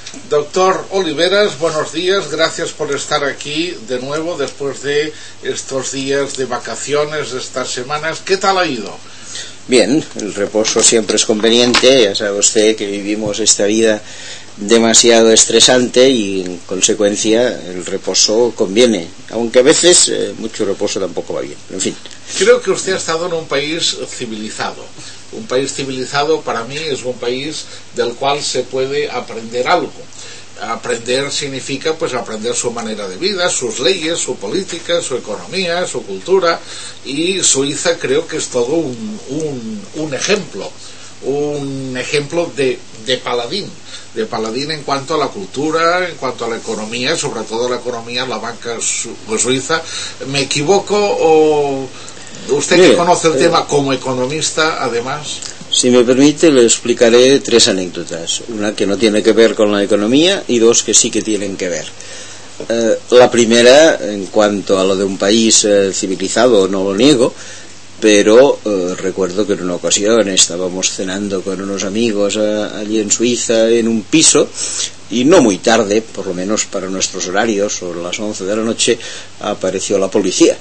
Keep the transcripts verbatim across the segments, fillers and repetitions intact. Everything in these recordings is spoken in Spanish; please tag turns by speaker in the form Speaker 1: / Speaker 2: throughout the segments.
Speaker 1: Doctor Oliveras, buenos días, gracias por estar aquí de nuevo después de estos días de vacaciones, de estas semanas. ¿Qué tal ha ido?
Speaker 2: Bien, el reposo siempre es conveniente, ya sabe usted que vivimos esta vida demasiado estresante y en consecuencia el reposo conviene, aunque a veces eh, mucho reposo tampoco va bien, en fin.
Speaker 1: Creo que usted ha estado en un país civilizado. Un país civilizado para mí es un país del cual se puede aprender algo. Aprender significa pues aprender su manera de vida, sus leyes, su política, su economía, su cultura, y Suiza creo que es todo un, un, un ejemplo, un ejemplo de, de paladín, de paladín en cuanto a la cultura, en cuanto a la economía, sobre todo la economía, la banca su, suiza. ¿Me equivoco o usted que conoce el tema como economista además?
Speaker 2: Si me permite, le explicaré tres anécdotas. Una que no tiene que ver con la economía y dos que sí que tienen que ver. Eh, la primera, en cuanto a lo de un país eh, civilizado, no lo niego, pero eh, recuerdo que en una ocasión estábamos cenando con unos amigos eh, allí en Suiza en un piso y no muy tarde, por lo menos para nuestros horarios, sobre las once de la noche, apareció la policía.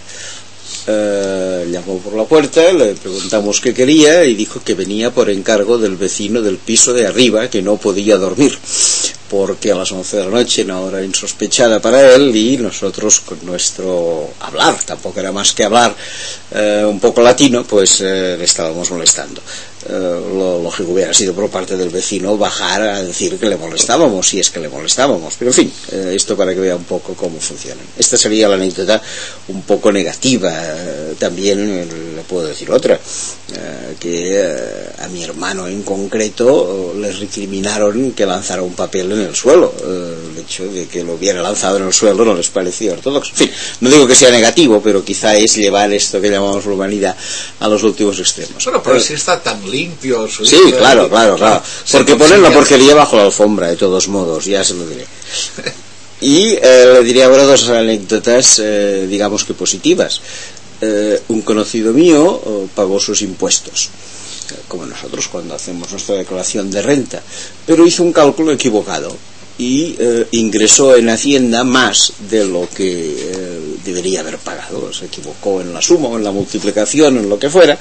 Speaker 2: Uh, llamó por la puerta, le preguntamos qué quería y dijo que venía por encargo del vecino del piso de arriba, que no podía dormir porque a las once de la noche, una hora insospechada para él, y nosotros con nuestro hablar, tampoco era más que hablar uh, un poco latino, pues uh, le estábamos molestando. Uh, lo lógico hubiera sido por parte del vecino bajar a decir que le molestábamos, si es que le molestábamos, pero en fin, uh, esto para que vea un poco cómo funcionan. Esta sería la anécdota un poco negativa. Uh, también uh, le puedo decir otra, uh, que uh, a mi hermano en concreto uh, le recriminaron que lanzara un papel en el suelo. Uh, el hecho de que lo hubiera lanzado en el suelo no les parecía ortodoxo. En fin, no digo que sea negativo, pero quizá es llevar esto que llamamos la humanidad a los últimos extremos.
Speaker 1: Bueno, pero uh, si está tan limpio.
Speaker 2: Sí, claro, claro, claro. Porque ponen la porquería bajo la alfombra, de todos modos, ya se lo diré. Y eh, le diría ahora dos anécdotas, eh, digamos que positivas. Eh, un conocido mío eh, pagó sus impuestos, eh, como nosotros cuando hacemos nuestra declaración de renta, pero hizo un cálculo equivocado y eh, ingresó en Hacienda más de lo que eh, debería haber pagado. Se equivocó en la suma o en la multiplicación, en lo que fuera,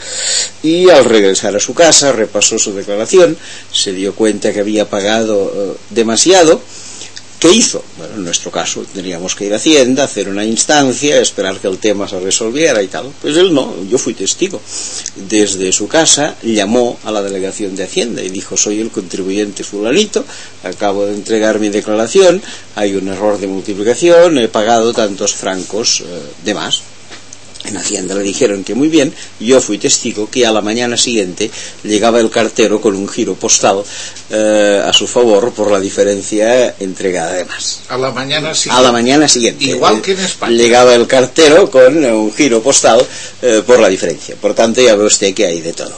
Speaker 2: y al regresar a su casa repasó su declaración, se dio cuenta que había pagado eh, demasiado. ¿Qué hizo? Bueno, en nuestro caso tendríamos que ir a Hacienda, hacer una instancia, esperar que el tema se resolviera y tal. Pues él no, yo fui testigo. Desde su casa llamó a la delegación de Hacienda y dijo: soy el contribuyente fulanito, acabo de entregar mi declaración, hay un error de multiplicación, he pagado tantos francos eh, de más. En Hacienda le dijeron que muy bien. Yo fui testigo que a la mañana siguiente llegaba el cartero con un giro postal eh, a su favor por la diferencia entregada de más.
Speaker 1: A la mañana siguiente.
Speaker 2: A la mañana siguiente.
Speaker 1: Igual que en España.
Speaker 2: Llegaba el cartero con un giro postal eh, por la diferencia. Por tanto, ya ve usted que hay de todo.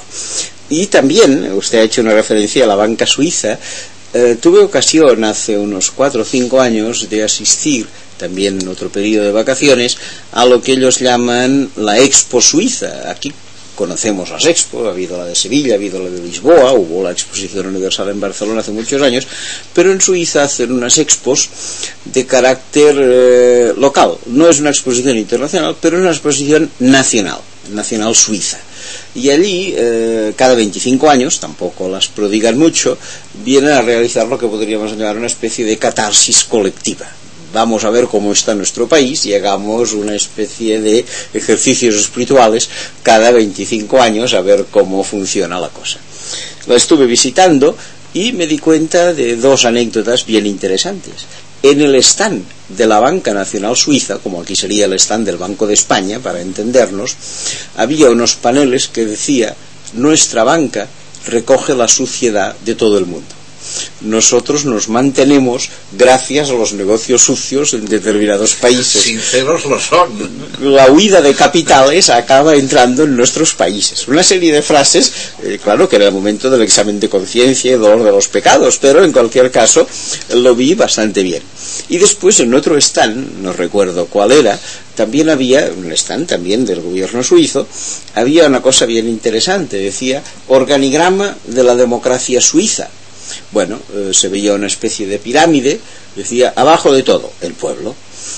Speaker 2: Y también, usted ha hecho una referencia a la banca suiza. Eh, tuve ocasión hace unos cuatro o cinco años de asistir, también en otro periodo de vacaciones, a lo que ellos llaman la Expo Suiza. Aquí conocemos las Expo, ha habido la de Sevilla, ha habido la de Lisboa, hubo la Exposición Universal en Barcelona hace muchos años, pero en Suiza hacen unas expos de carácter eh, local. No es una exposición internacional, pero es una exposición nacional, nacional suiza. Y allí, eh, cada veinticinco años, tampoco las prodigan mucho, vienen a realizar lo que podríamos llamar una especie de catarsis colectiva. Vamos a ver cómo está nuestro país y hagamos una especie de ejercicios espirituales cada veinticinco años a ver cómo funciona la cosa. La estuve visitando y me di cuenta de dos anécdotas bien interesantes. En el stand de la Banca Nacional Suiza, como aquí sería el stand del Banco de España, para entendernos, había unos paneles que decía: nuestra banca recoge la suciedad de todo el mundo. Nosotros nos mantenemos gracias a los negocios sucios en determinados países.
Speaker 1: Sinceros lo son.
Speaker 2: La huida de capitales acaba entrando en nuestros países. Una serie de frases, eh, claro que era el momento del examen de conciencia y dolor de los pecados, pero en cualquier caso lo vi bastante bien. Y después en otro stand, no recuerdo cuál era, también había un stand también del gobierno suizo, había una cosa bien interesante, decía: organigrama de la democracia suiza. Bueno, eh, se veía una especie de pirámide, decía, abajo de todo, el pueblo.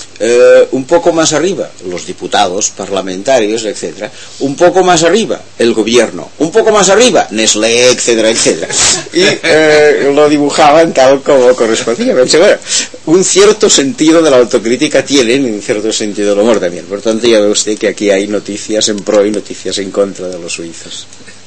Speaker 2: Eh, un poco más arriba, los diputados, parlamentarios, etcétera. Un poco más arriba, el gobierno. Un poco más arriba, Nestlé, etcétera, etcétera. Y eh, lo dibujaban tal como correspondía. Pensé, bueno, un cierto sentido de la autocrítica tienen y un cierto sentido del humor también. Por tanto, ya ve usted que aquí hay noticias en pro y noticias en contra de los suizos.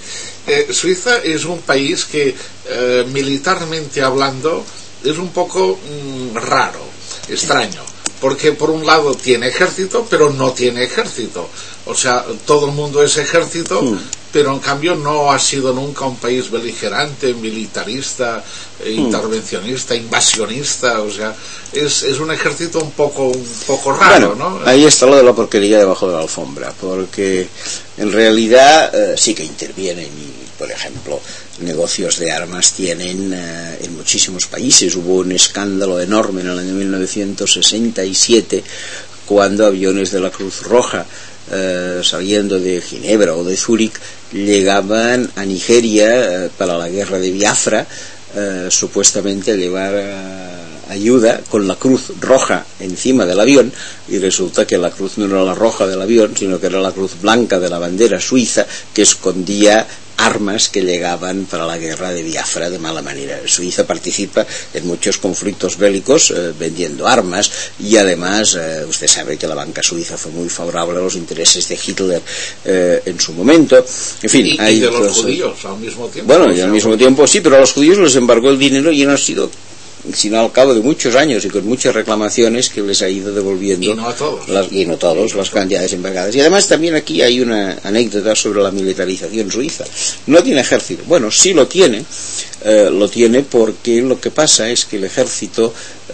Speaker 1: Eh, Suiza es un país que, eh, militarmente hablando, es un poco mmm, raro, extraño. Porque por un lado tiene ejército, pero no tiene ejército. O sea, todo el mundo es ejército, mm. pero en cambio no ha sido nunca un país beligerante, militarista, eh, mm. intervencionista, invasionista. O sea, es, es un ejército un poco, un poco raro,
Speaker 2: bueno,
Speaker 1: ¿no?
Speaker 2: Ahí está lo de la porquería debajo de la alfombra, porque en realidad eh, sí que intervienen y, por ejemplo, negocios de armas tienen eh, en muchísimos países. Hubo un escándalo enorme en el año mil novecientos sesenta y siete cuando aviones de la Cruz Roja eh, saliendo de Ginebra o de Zúrich llegaban a Nigeria eh, para la guerra de Biafra, eh, supuestamente a llevar eh, ayuda con la Cruz Roja encima del avión, y resulta que la cruz no era la roja del avión, sino que era la cruz blanca de la bandera suiza, que escondía armas que llegaban para la guerra de Biafra de mala manera. Suiza participa en muchos conflictos bélicos eh, vendiendo armas, y además eh, usted sabe que la banca suiza fue muy favorable a los intereses de Hitler eh, en su momento. En fin,
Speaker 1: y,
Speaker 2: hay
Speaker 1: y de los
Speaker 2: cosas...
Speaker 1: judíos al mismo tiempo.
Speaker 2: Bueno, y al mismo tiempo sí, pero a los judíos les embargó el dinero y han sido, sino al cabo de muchos años y con muchas reclamaciones, que les ha ido devolviendo,
Speaker 1: y no a todos,
Speaker 2: las, y no todos, las cantidades embargadas. Y además también aquí hay una anécdota sobre la militarización suiza. No tiene ejército. Bueno, sí lo tiene, eh, lo tiene porque lo que pasa es que el ejército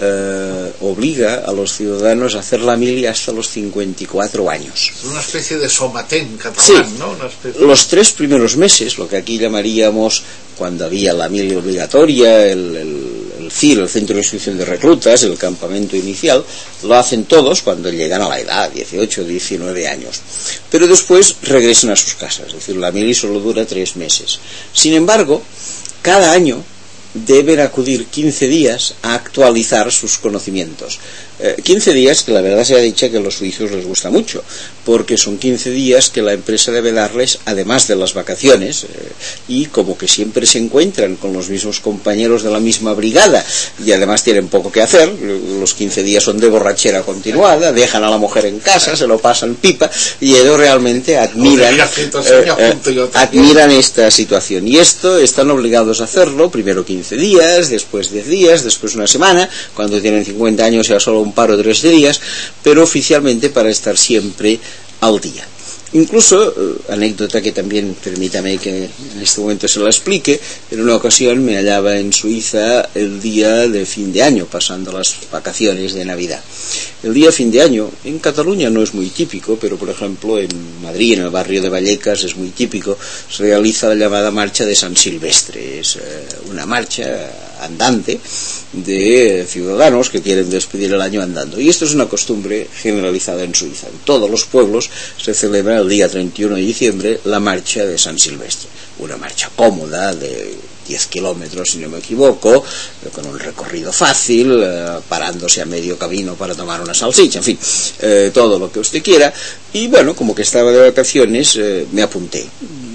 Speaker 2: eh, obliga a los ciudadanos a hacer la mili hasta los cincuenta y cuatro años.
Speaker 1: Es una especie de somatén catalán,
Speaker 2: sí,
Speaker 1: ¿no? Una especie...
Speaker 2: Los tres primeros meses, lo que aquí llamaríamos, cuando había la mili obligatoria, el, el el C I R, el Centro de Instrucción de Reclutas, el campamento inicial, lo hacen todos cuando llegan a la edad, dieciocho, diecinueve años. Pero después regresan a sus casas, es decir, la mili solo dura tres meses. Sin embargo, cada año deben acudir quince días a actualizar sus conocimientos. Eh, quince días que la verdad sea dicha que a los suizos les gusta mucho, porque son quince días que la empresa debe darles además de las vacaciones, eh, y como que siempre se encuentran con los mismos compañeros de la misma brigada y además tienen poco que hacer, los quince días son de borrachera continuada, dejan a la mujer en casa, se lo pasan pipa, y ellos realmente admiran eh, eh, admiran esta situación, y esto están obligados a hacerlo, primero quince días, después diez días, después una semana, cuando tienen cincuenta años ya solo un paro de tres días, pero oficialmente para estar siempre al día. Incluso, eh, anécdota que también permítame que en este momento se la explique, en una ocasión me hallaba en Suiza el día de fin de año, pasando las vacaciones de Navidad. El día de fin de año, en Cataluña no es muy típico, pero por ejemplo en Madrid, en el barrio de Vallecas, es muy típico, se realiza la llamada marcha de San Silvestre. Es eh, una marcha andante de ciudadanos que quieren despedir el año andando, y esto es una costumbre generalizada en Suiza. En todos los pueblos se celebra el día treinta y uno de diciembre la marcha de San Silvestre, una marcha cómoda de diez kilómetros si no me equivoco, con un recorrido fácil, eh, parándose a medio camino para tomar una salchicha, en fin, eh, todo lo que usted quiera. Y bueno, como que estaba de vacaciones, eh, me apunté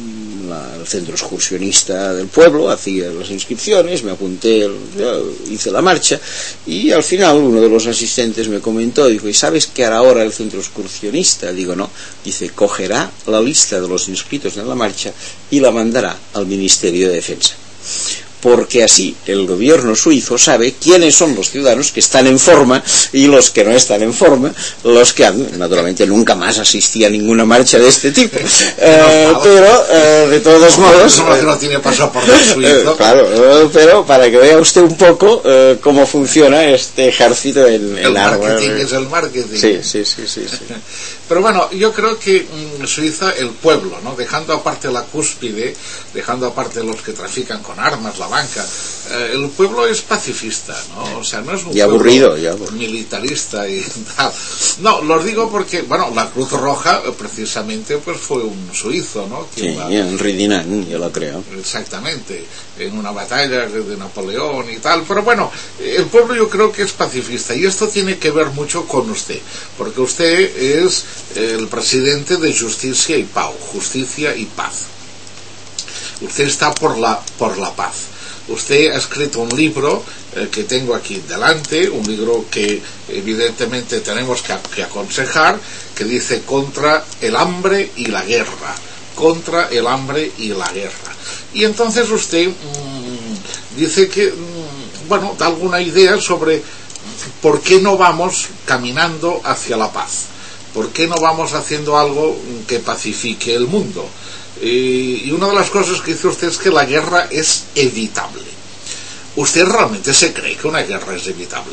Speaker 2: al centro excursionista del pueblo, hacía las inscripciones, me apunté, hice la marcha, y al final uno de los asistentes me comentó, dijo, ¿y sabes qué hará ahora el centro excursionista? Digo, no. Dice, cogerá la lista de los inscritos en la marcha y la mandará al Ministerio de Defensa, porque así el gobierno suizo sabe quiénes son los ciudadanos que están en forma y los que no están en forma, los que han, naturalmente nunca más asistí a ninguna marcha de este tipo, eh, pero eh, de todos modos,
Speaker 1: no, no tiene pasaporte suizo,
Speaker 2: eh, claro, eh, pero para que vea usted un poco eh, cómo funciona este ejército en
Speaker 1: el
Speaker 2: largo.
Speaker 1: marketing es el marketing.
Speaker 2: Sí, sí, sí, sí, sí.
Speaker 1: Pero bueno, yo creo que mmm, Suiza, el pueblo, ¿no? Dejando aparte la cúspide, dejando aparte los que trafican con armas, la banca, eh, el pueblo es pacifista, ¿no? O sea, no es un
Speaker 2: y aburrido, ya, pues.
Speaker 1: militarista y tal. No, los digo porque, bueno, la Cruz Roja precisamente pues fue un suizo, ¿no?
Speaker 2: Sí, la... en Ridinán, yo lo creo.
Speaker 1: Exactamente, en una batalla de Napoleón y tal. Pero bueno, el pueblo yo creo que es pacifista y esto tiene que ver mucho con usted, porque usted es el presidente de Justicia y Pau, Justicia y Paz. Usted está por la, por la paz. Usted ha escrito un libro eh, que tengo aquí delante, un libro que evidentemente tenemos que, que aconsejar, que dice Contra el hambre y la guerra. Contra el hambre y la guerra. Y entonces usted mmm, dice que, mmm, bueno, da alguna idea sobre por qué no vamos caminando hacia la paz. ¿Por qué no vamos haciendo algo que pacifique el mundo? Y una de las cosas que dice usted es que la guerra es evitable. ¿Usted realmente se cree que una guerra es evitable?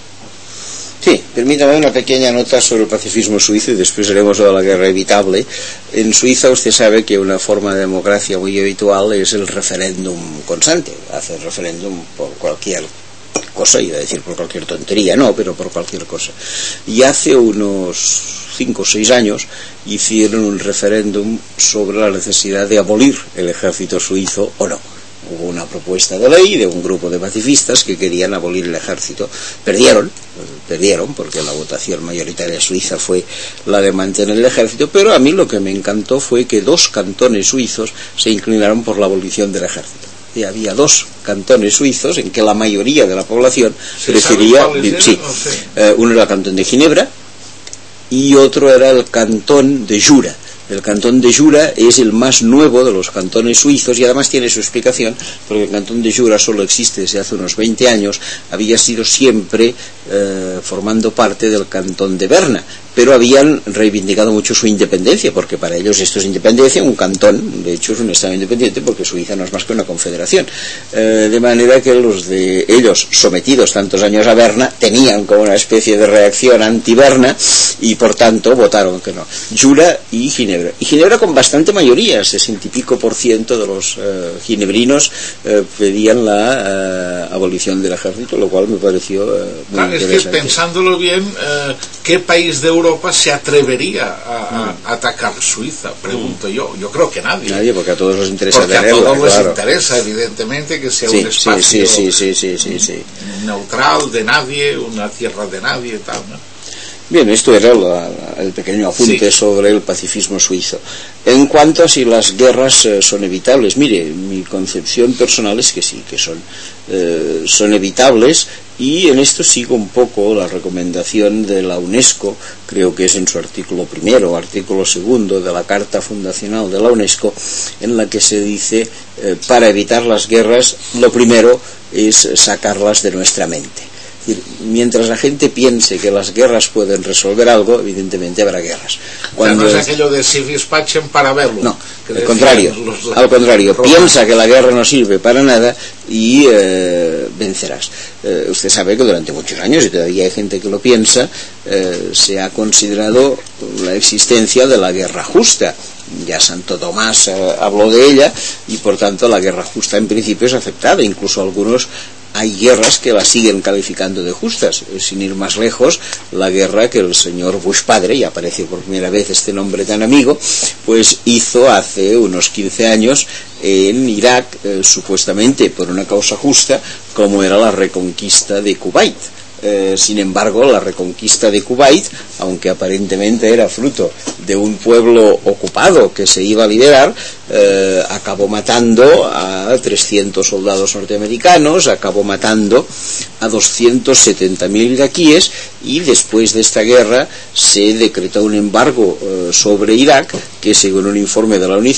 Speaker 2: Sí, permítame una pequeña nota sobre el pacifismo suizo y después haremos de la guerra evitable. En Suiza usted sabe que una forma de democracia muy habitual es el referéndum constante. Hacer referéndum por cualquier cosa, iba a decir por cualquier tontería, no, pero por cualquier cosa. Y hace unos cinco o seis años hicieron un referéndum sobre la necesidad de abolir el ejército suizo o no. Hubo una propuesta de ley de un grupo de pacifistas que querían abolir el ejército. Perdieron, perdieron porque la votación mayoritaria suiza fue la de mantener el ejército, pero a mí lo que me encantó fue que dos cantones suizos se inclinaron por la abolición del ejército. Y había dos cantones suizos en que la mayoría de la población prefería vivir. Sí, no sé. eh, uno era el cantón de Ginebra y otro era el cantón de Jura. El cantón de Jura es el más nuevo de los cantones suizos y además tiene su explicación, porque el cantón de Jura solo existe desde hace unos veinte años, había sido siempre eh, formando parte del cantón de Berna, pero habían reivindicado mucho su independencia, porque para ellos esto es independencia, un cantón, de hecho es un estado independiente, porque Suiza no es más que una confederación, eh, de manera que los de ellos, sometidos tantos años a Berna, tenían como una especie de reacción anti-Berna y por tanto votaron que no. Jura y Ginebra. Y Ginebra con bastante mayoría, sesenta y pico por ciento de los eh, ginebrinos eh, pedían la eh, abolición del ejército, lo cual me pareció eh, muy
Speaker 1: claro,
Speaker 2: interesante.
Speaker 1: Es que pensándolo bien, eh, ¿qué país de Europa se atrevería a,
Speaker 2: mm.
Speaker 1: a atacar Suiza? Pregunto mm. yo. Yo creo que nadie.
Speaker 2: Nadie, porque a todos les interesa
Speaker 1: porque
Speaker 2: tenerla,
Speaker 1: a todos
Speaker 2: claro.
Speaker 1: les interesa, evidentemente, que sea
Speaker 2: sí,
Speaker 1: un espacio
Speaker 2: sí, sí, sí, sí, sí, sí.
Speaker 1: neutral, de nadie, una tierra de nadie y tal, ¿no?
Speaker 2: Bien, esto era la, la, el pequeño apunte sí. sobre el pacifismo suizo. En cuanto a si las guerras eh, son evitables, mire, mi concepción personal es que sí, que son, eh, son evitables, y en esto sigo un poco la recomendación de la UNESCO, creo que es en su artículo primero, artículo segundo de la Carta Fundacional de la UNESCO, en la que se dice, eh, para evitar las guerras, lo primero es sacarlas de nuestra mente. Mientras la gente piense que las guerras pueden resolver algo, evidentemente habrá guerras.
Speaker 1: Cuando o sea, no es aquello de si dispatchen para verlo.
Speaker 2: No, al contrario, los, al contrario, romanos. Piensa que la guerra no sirve para nada y eh, vencerás. Eh, usted sabe que durante muchos años, y todavía hay gente que lo piensa, eh, se ha considerado la existencia de la guerra justa. Ya Santo Tomás eh, habló de ella y por tanto la guerra justa en principio es aceptada, incluso algunos hay guerras que la siguen calificando de justas, sin ir más lejos, la guerra que el señor Bush padre, y apareció por primera vez este nombre tan amigo, pues hizo hace unos quince años en Irak, eh, supuestamente por una causa justa, como era la reconquista de Kuwait. Eh, sin embargo, la reconquista de Kuwait, aunque aparentemente era fruto de un pueblo ocupado que se iba a liberar, eh, acabó matando a trescientos soldados norteamericanos, acabó matando a doscientos setenta mil iraquíes, y después de esta guerra se decretó un embargo eh, sobre Irak que, según un informe de la UNICEF,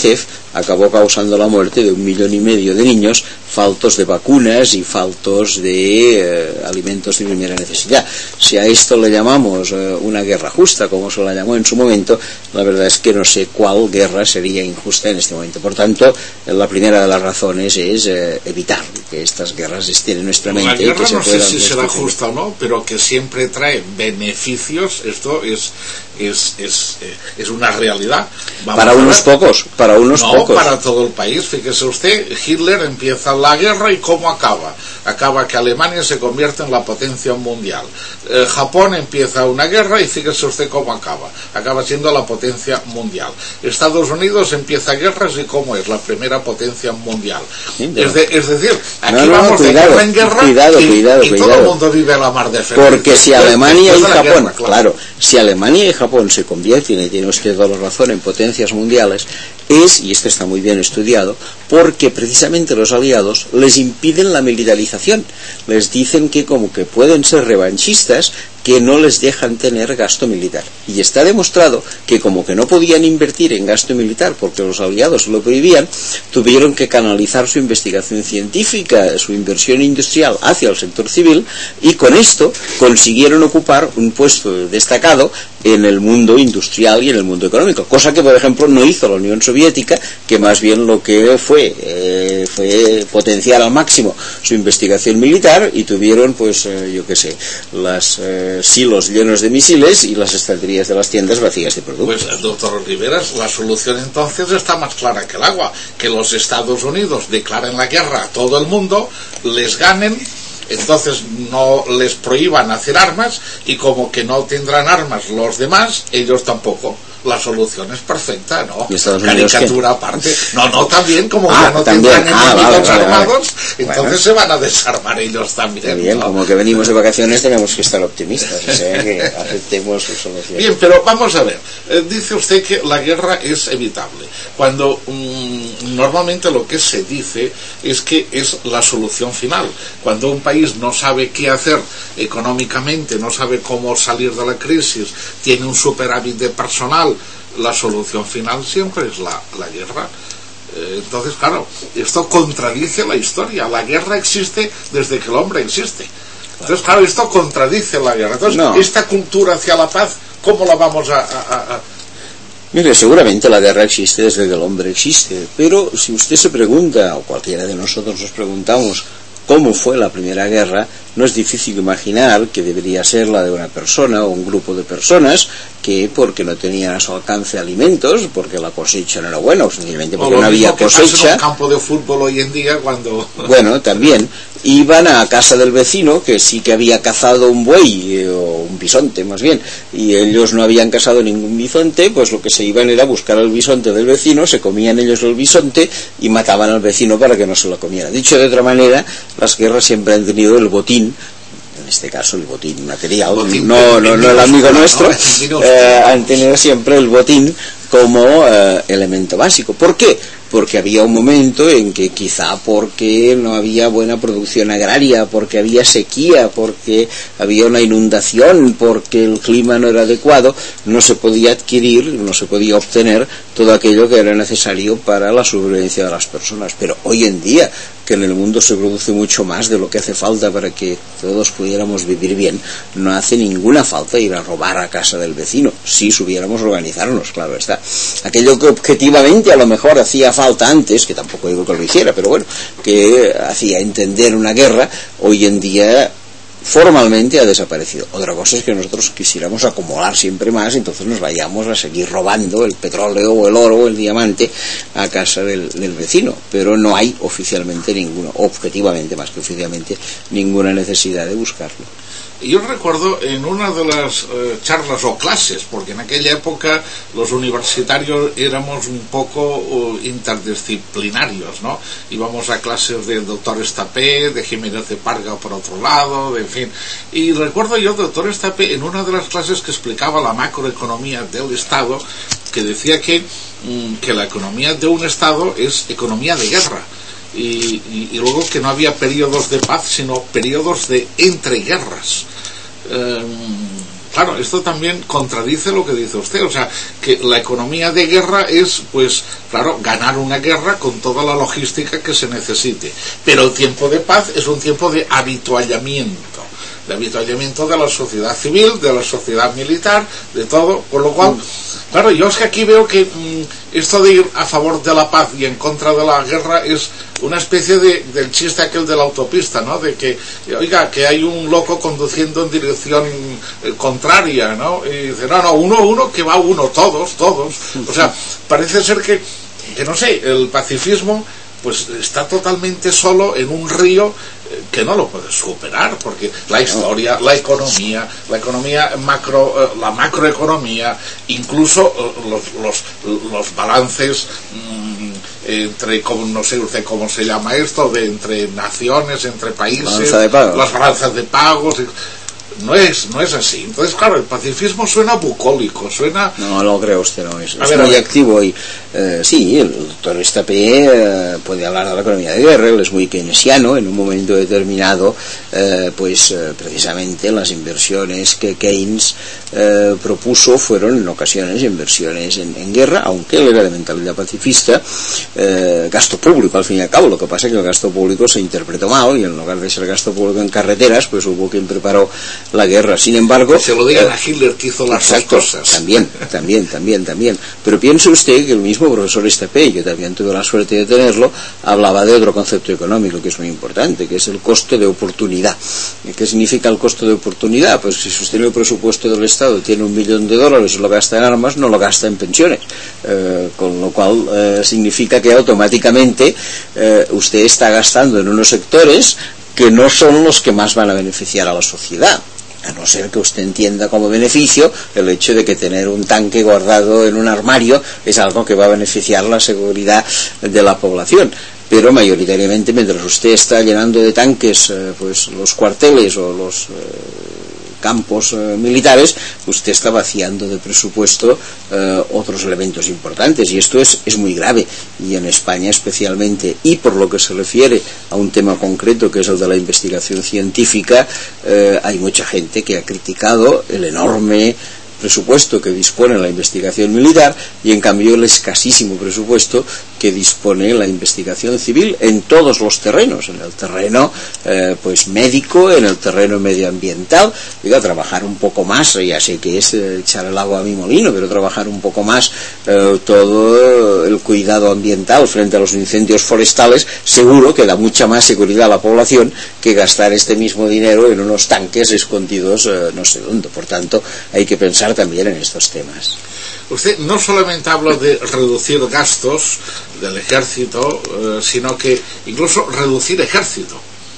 Speaker 2: acabó causando la muerte de un millón y medio de niños faltos de vacunas y faltos de eh, alimentos de primera necesidad. Si a esto le llamamos eh, una guerra justa, como se la llamó en su momento, la verdad es que no sé cuál guerra sería injusta en este momento. Por tanto, la primera de las razones es eh, evitar que estas guerras estén en nuestra mente.
Speaker 1: La guerra
Speaker 2: y que
Speaker 1: no
Speaker 2: se
Speaker 1: sé
Speaker 2: puedan
Speaker 1: si será
Speaker 2: discutir.
Speaker 1: justa o no, pero que siempre trae beneficios, esto es es, es, es una realidad. Vamos
Speaker 2: para unos pocos, para unos
Speaker 1: no,
Speaker 2: pocos.
Speaker 1: para todo el país. Fíjese usted, Hitler empieza la guerra y ¿cómo acaba? Acaba que Alemania se convierte en la potencia mundial. Eh, Japón empieza una guerra y fíjese usted cómo acaba. Acaba siendo la potencia mundial. Estados Unidos empieza guerras y ¿cómo es? La primera potencia mundial. Sí, es, de, es decir, aquí
Speaker 2: no, no,
Speaker 1: vamos
Speaker 2: cuidado,
Speaker 1: de guerra en guerra
Speaker 2: cuidado,
Speaker 1: y,
Speaker 2: cuidado,
Speaker 1: y
Speaker 2: cuidado.
Speaker 1: todo el mundo vive a la mar de feliz.
Speaker 2: Porque si Alemania y Japón,
Speaker 1: guerra, claro.
Speaker 2: claro, si Alemania y Japón se convierten, y tiene usted toda la razón, en potencias mundiales, es, y esto está muy bien estudiado, porque precisamente los aliados les impiden la militarización, les dicen que como que pueden ser revanchistas, que no les dejan tener gasto militar. Y está demostrado que como que no podían invertir en gasto militar porque los aliados lo prohibían, tuvieron que canalizar su investigación científica, su inversión industrial hacia el sector civil, y con esto consiguieron ocupar un puesto destacado en el mundo industrial y en el mundo económico, cosa que por ejemplo no hizo la Unión Soviética, que más bien lo que fue eh, fue potenciar al máximo su investigación militar, y tuvieron pues eh, yo qué sé, las eh, silos llenos de misiles y las estanterías de las tiendas vacías de productos.
Speaker 1: Pues doctor Riveras, la solución entonces está más clara que el agua, que los Estados Unidos declaren la guerra a todo el mundo, les ganen, entonces no les prohíban hacer armas, y como que no tendrán armas los demás, ellos tampoco. La solución es perfecta, ¿no? Caricatura aparte. No, no, también, como
Speaker 2: ah,
Speaker 1: ya no
Speaker 2: también.
Speaker 1: tendrán
Speaker 2: ah,
Speaker 1: enemigos
Speaker 2: vale,
Speaker 1: armados,
Speaker 2: vale.
Speaker 1: entonces bueno, se van a desarmar ellos también.
Speaker 2: Bien,
Speaker 1: ¿no?
Speaker 2: Como que venimos de vacaciones tenemos que estar optimistas, o sea que aceptemos su solución.
Speaker 1: Bien, pero vamos a ver. Eh, dice usted que la guerra es evitable, cuando um, normalmente lo que se dice es que es la solución final. Cuando un país no sabe qué hacer económicamente, no sabe cómo salir de la crisis, tiene un superávit de personal, la solución final siempre es la, la guerra. Eh, entonces, claro, esto contradice la historia. La guerra existe desde que el hombre existe. Entonces, claro, esto contradice la guerra. Entonces, no. Esta cultura hacia la paz, ¿cómo la vamos a, a, a...
Speaker 2: Mire, seguramente la guerra existe desde que el hombre existe, pero si usted se pregunta, o cualquiera de nosotros nos preguntamos, cómo fue la primera guerra, no es difícil imaginar que debería ser la de una persona o un grupo de personas que, porque no tenían a su alcance alimentos, porque la cosecha no era buena, o sencillamente porque no había cosecha.
Speaker 1: En un campo de fútbol hoy en día cuando...
Speaker 2: Bueno, también iban a casa del vecino, que sí que había cazado un buey, eh, o un bisonte más bien, y ellos no habían cazado ningún bisonte, pues lo que se iban era buscar el bisonte del vecino, se comían ellos el bisonte y mataban al vecino para que no se lo comiera. Dicho de otra manera, las guerras siempre han tenido el botín, en este caso el botín material, botín, no, no, no el amigo nuestro, eh, han tenido siempre el botín como eh, elemento básico. ¿Por qué? Porque había un momento en que quizá porque no había buena producción agraria, porque había sequía, porque había una inundación, porque el clima no era adecuado, no se podía adquirir, no se podía obtener todo aquello que era necesario para la sobrevivencia de las personas. Pero hoy en día, que en el mundo se produce mucho más de lo que hace falta para que todos pudiéramos vivir bien, no hace ninguna falta ir a robar a casa del vecino, si supiéramos organizarnos, claro está. Aquello que objetivamente a lo mejor hacía falta antes, que tampoco digo que lo hiciera, pero bueno, que hacía entender una guerra, hoy en día formalmente ha desaparecido. Otra cosa es que nosotros quisiéramos acumular siempre más, entonces nos vayamos a seguir robando el petróleo o el oro o el diamante a casa del, del vecino, pero no hay oficialmente ninguna, objetivamente más que oficialmente, ninguna necesidad de buscarlo.
Speaker 1: Yo recuerdo en una de las eh, charlas o clases, porque en aquella época los universitarios éramos un poco uh, interdisciplinarios, ¿no? Íbamos a clases del doctor Estapé, de Jiménez de Parga por otro lado, de, en fin. Y recuerdo yo, doctor Estapé, en una de las clases que explicaba la macroeconomía del Estado, que decía que, mm, que la economía de un Estado es economía de guerra. Y, y, y luego que no había periodos de paz, sino periodos de entreguerras. Eh, claro, esto también contradice lo que dice usted, o sea, que la economía de guerra es, pues, claro, ganar una guerra con toda la logística que se necesite, pero el tiempo de paz es un tiempo de habituallamiento, de habituallamiento de la sociedad civil, de la sociedad militar, de todo, con lo cual, claro, yo es que aquí veo que mmm, esto de ir a favor de la paz y en contra de la guerra es una especie de, del chiste aquel de la autopista, ¿no? De que, oiga, que hay un loco conduciendo en dirección eh, contraria, ¿no? Y dice, no, no, uno, uno, que va uno, todos, todos. O sea, parece ser que, que no sé, el pacifismo pues está totalmente solo en un río eh, que no lo puede superar, porque la historia, la economía, la economía macro, eh, la macroeconomía, incluso eh, los, los, los balances mmm, entre, como, no sé usted cómo se llama esto, de entre naciones, entre países,
Speaker 2: Balanza de pagos.
Speaker 1: Las balanzas de pagos, no es, no es así. Entonces, claro, el pacifismo suena bucólico, suena...
Speaker 2: No lo creo usted, no, es, es
Speaker 1: ver,
Speaker 2: muy activo y eh, sí, el doctor Estapé eh, puede hablar de la economía de guerra, él es muy keynesiano, en un momento determinado, eh, pues eh, precisamente las inversiones que Keynes eh, propuso fueron en ocasiones inversiones en, en guerra, aunque él era de mentalidad pacifista, eh, gasto público al fin y al cabo. Lo que pasa es que el gasto público se interpretó mal y en lugar de ser gasto público en carreteras, pues hubo quien preparó la guerra. Sin embargo,
Speaker 1: que se lo digan
Speaker 2: eh,
Speaker 1: a Hitler que hizo las
Speaker 2: exacto,
Speaker 1: dos cosas.
Speaker 2: También, también, también, también. Pero piense usted que el mismo profesor Estapé, yo también tuve la suerte de tenerlo, hablaba de otro concepto económico que es muy importante, que es el costo de oportunidad. ¿Qué significa el costo de oportunidad? Pues si usted en el presupuesto del Estado tiene un millón de dólares y lo gasta en armas, no lo gasta en pensiones. Eh, con lo cual eh, significa que automáticamente eh, usted está gastando en unos sectores que no son los que más van a beneficiar a la sociedad, a no ser que usted entienda como beneficio el hecho de que tener un tanque guardado en un armario es algo que va a beneficiar la seguridad de la población. Pero mayoritariamente, mientras usted está llenando de tanques eh, pues los cuarteles o los eh, campos eh, militares, usted está vaciando de presupuesto eh, otros elementos importantes, y esto es, es muy grave, y en España especialmente, y por lo que se refiere a un tema concreto que es el de la investigación científica, eh, hay mucha gente que ha criticado el enorme presupuesto que dispone la investigación militar y en cambio el escasísimo presupuesto que dispone la investigación civil en todos los terrenos, en el terreno eh, pues médico, en el terreno medioambiental. Diga, trabajar un poco más, ya sé que es eh, echar el agua a mi molino, pero trabajar un poco más eh, todo el cuidado ambiental frente a los incendios forestales seguro que da mucha más seguridad a la población que gastar este mismo dinero en unos tanques escondidos eh, no sé dónde. Por tanto, hay que pensar también en estos temas.
Speaker 1: Usted no solamente habla de reducir gastos del ejército, eh, sino que incluso reducir ejército.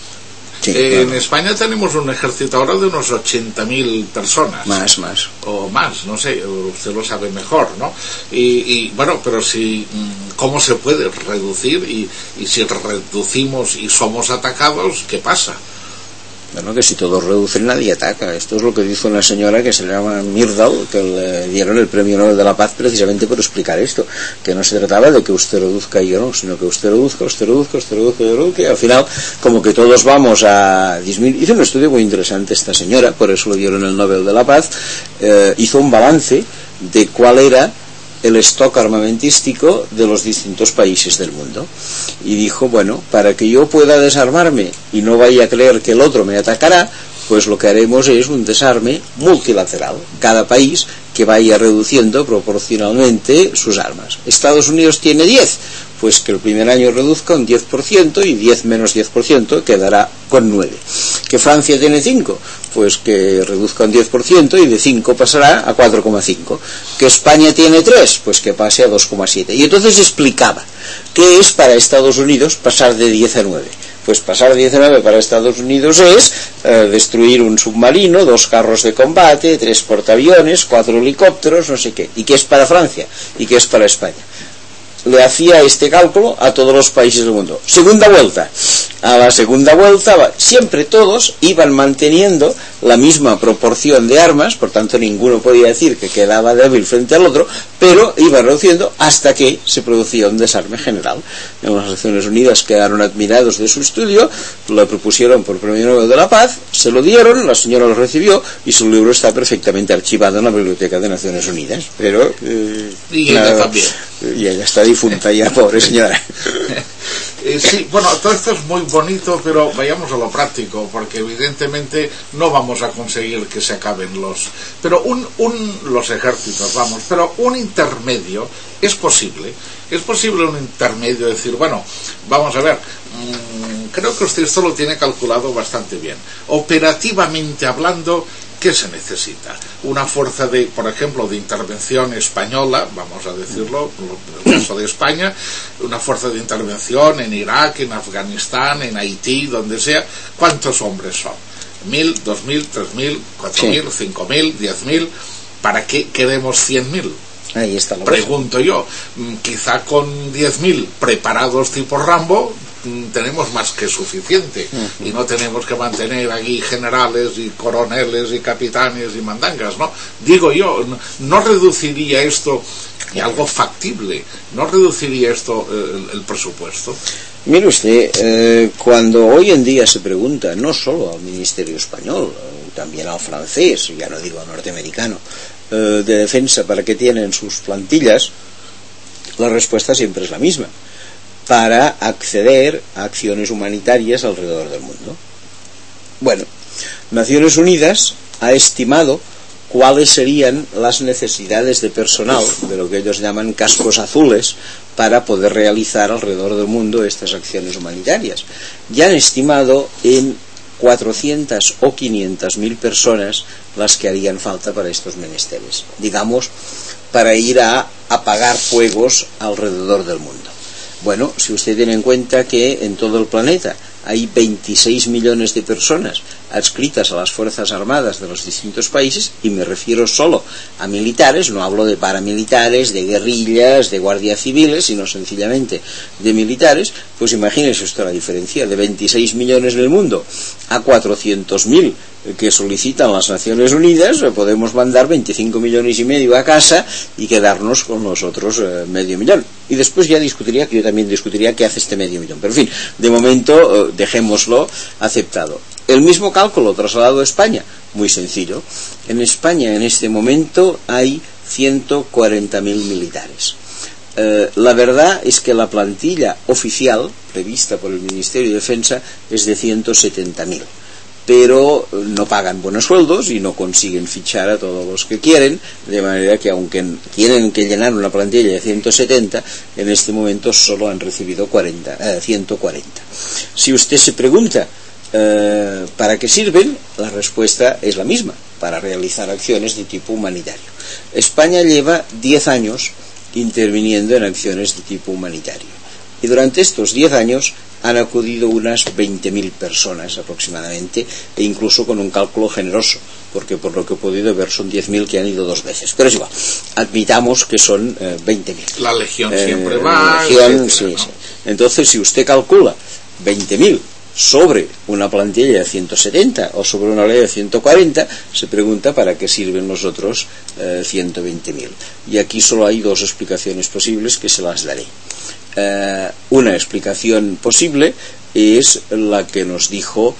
Speaker 2: Sí,
Speaker 1: eh,
Speaker 2: claro.
Speaker 1: En España tenemos un ejército ahora de unos ochenta mil personas.
Speaker 2: Más, más.
Speaker 1: O más, no sé, usted lo sabe mejor, ¿no? Y, y bueno, pero si, ¿cómo se puede reducir? Y, y si reducimos y somos atacados, ¿qué pasa?
Speaker 2: Bueno, que si todos reducen nadie ataca. Esto es lo que dijo una señora que se llama Myrdal, que le dieron el premio Nobel de la Paz precisamente por explicar esto, que no se trataba de que usted reduzca y yo no, sino que usted reduzca, usted reduzca, usted reduzca, usted reduzca, y al final como que todos vamos a disminuir. Hizo un estudio muy interesante esta señora, por eso le dieron el Nobel de la Paz. Eh, hizo un balance de cuál era el stock armamentístico de los distintos países del mundo y dijo, bueno, para que yo pueda desarmarme y no vaya a creer que el otro me atacará, pues lo que haremos es un desarme multilateral, cada país que vaya reduciendo proporcionalmente sus armas. Estados Unidos tiene diez, pues que el primer año reduzca un diez por ciento y diez menos diez por ciento quedará con nueve. Que Francia tiene cinco, pues que reduzca un diez por ciento y de cinco pasará a cuatro coma cinco. Que España tiene tres, pues que pase a dos coma siete. Y entonces explicaba qué es para Estados Unidos pasar de diez a nueve. Pues pasar de diez a nueve para Estados Unidos es eh, destruir un submarino, dos carros de combate, tres portaaviones, cuatro helicópteros, no sé qué. ¿Y qué es para Francia? ¿Y qué es para España? le hacía este cálculo a todos los países del mundo. Segunda vuelta. A la segunda vuelta, siempre todos iban manteniendo la misma proporción de armas, por tanto ninguno podía decir que quedaba débil frente al otro, pero iba reduciendo hasta que se producía un desarme general. Las Naciones Unidas quedaron admirados de su estudio, lo propusieron por Premio Nobel de la Paz, se lo dieron, la señora lo recibió y su libro está perfectamente archivado en la Biblioteca de Naciones Unidas. Pero eh,
Speaker 1: y ella nada, también.
Speaker 2: Y ella está difunta ya, pobre señora.
Speaker 1: Eh, sí, bueno, todo esto es muy bonito, pero vayamos a lo práctico, porque evidentemente no vamos a conseguir que se acaben los, pero un, un los ejércitos, vamos, pero un intermedio es posible, es posible un intermedio, decir, bueno, vamos a ver, mmm, creo que usted esto lo tiene calculado bastante bien, operativamente hablando. ¿Qué se necesita? Una fuerza de, por ejemplo, de intervención española, vamos a decirlo, en el caso de España, una fuerza de intervención en Irak, en Afganistán, en Haití, donde sea. ¿Cuántos hombres son? ¿Mil, dos mil, tres mil, cuatro mil, cinco mil, diez mil? ¿Para qué queremos cien mil?
Speaker 2: Ahí está la
Speaker 1: Pregunto cosa. Yo, quizá con diez mil preparados tipo Rambo, tenemos más que suficiente, uh-huh. Y no tenemos que mantener aquí generales y coroneles y capitanes y mandangas, ¿no? Digo yo, no, no reduciría esto, y algo factible, no reduciría esto eh, el, el presupuesto.
Speaker 2: Mire usted, eh, cuando hoy en día se pregunta, no solo al Ministerio Español, eh, también al francés, ya no digo al norteamericano, eh, de defensa, para qué tienen sus plantillas, la respuesta siempre es la misma: para acceder a acciones humanitarias alrededor del mundo. Bueno, Naciones Unidas ha estimado cuáles serían las necesidades de personal, de lo que ellos llaman cascos azules, para poder realizar alrededor del mundo estas acciones humanitarias. Ya han estimado en cuatrocientas o quinientas mil personas las que harían falta para estos menesteres, digamos, para ir a apagar fuegos alrededor del mundo. Bueno, si usted tiene en cuenta que en todo el planeta hay veintiséis millones de personas adscritas a las Fuerzas Armadas de los distintos países, y me refiero solo a militares, no hablo de paramilitares, de guerrillas, de guardias civiles, sino sencillamente de militares, pues imagínese usted la diferencia de veintiséis millones en el mundo a cuatrocientos mil que solicitan las Naciones Unidas. Podemos mandar veinticinco millones y medio a casa y quedarnos con los otros eh, medio millón. Y después ya discutiría, que yo también discutiría qué hace este medio millón. Pero en fin, de momento eh, dejémoslo aceptado. El mismo cálculo trasladado a España, muy sencillo. En España en este momento hay ciento cuarenta mil militares. Eh, la verdad es que la plantilla oficial prevista por el Ministerio de Defensa es de ciento setenta mil. Pero no pagan buenos sueldos y no consiguen fichar a todos los que quieren, de manera que aunque tienen que llenar una plantilla de ciento setenta, en este momento solo han recibido cuarenta, eh, ciento cuarenta. Si usted se pregunta eh, ¿para qué sirven?, la respuesta es la misma: para realizar acciones de tipo humanitario. España lleva diez años interviniendo en acciones de tipo humanitario, y durante estos diez años han acudido unas veinte mil personas aproximadamente, e incluso con un cálculo generoso, porque por lo que he podido ver son diez mil que han ido dos veces, pero es igual, admitamos que son eh, veinte mil.
Speaker 1: La Legión eh, siempre va.
Speaker 2: Legión,
Speaker 1: etcétera,
Speaker 2: sí,
Speaker 1: ¿no?
Speaker 2: sí. Entonces, si usted calcula veinte mil sobre una plantilla de ciento setenta o sobre una ley de ciento cuarenta, se pregunta para qué sirven los otros eh, ciento veinte mil. Y aquí solo hay dos explicaciones posibles que se las daré. Eh, una explicación posible es la que nos dijo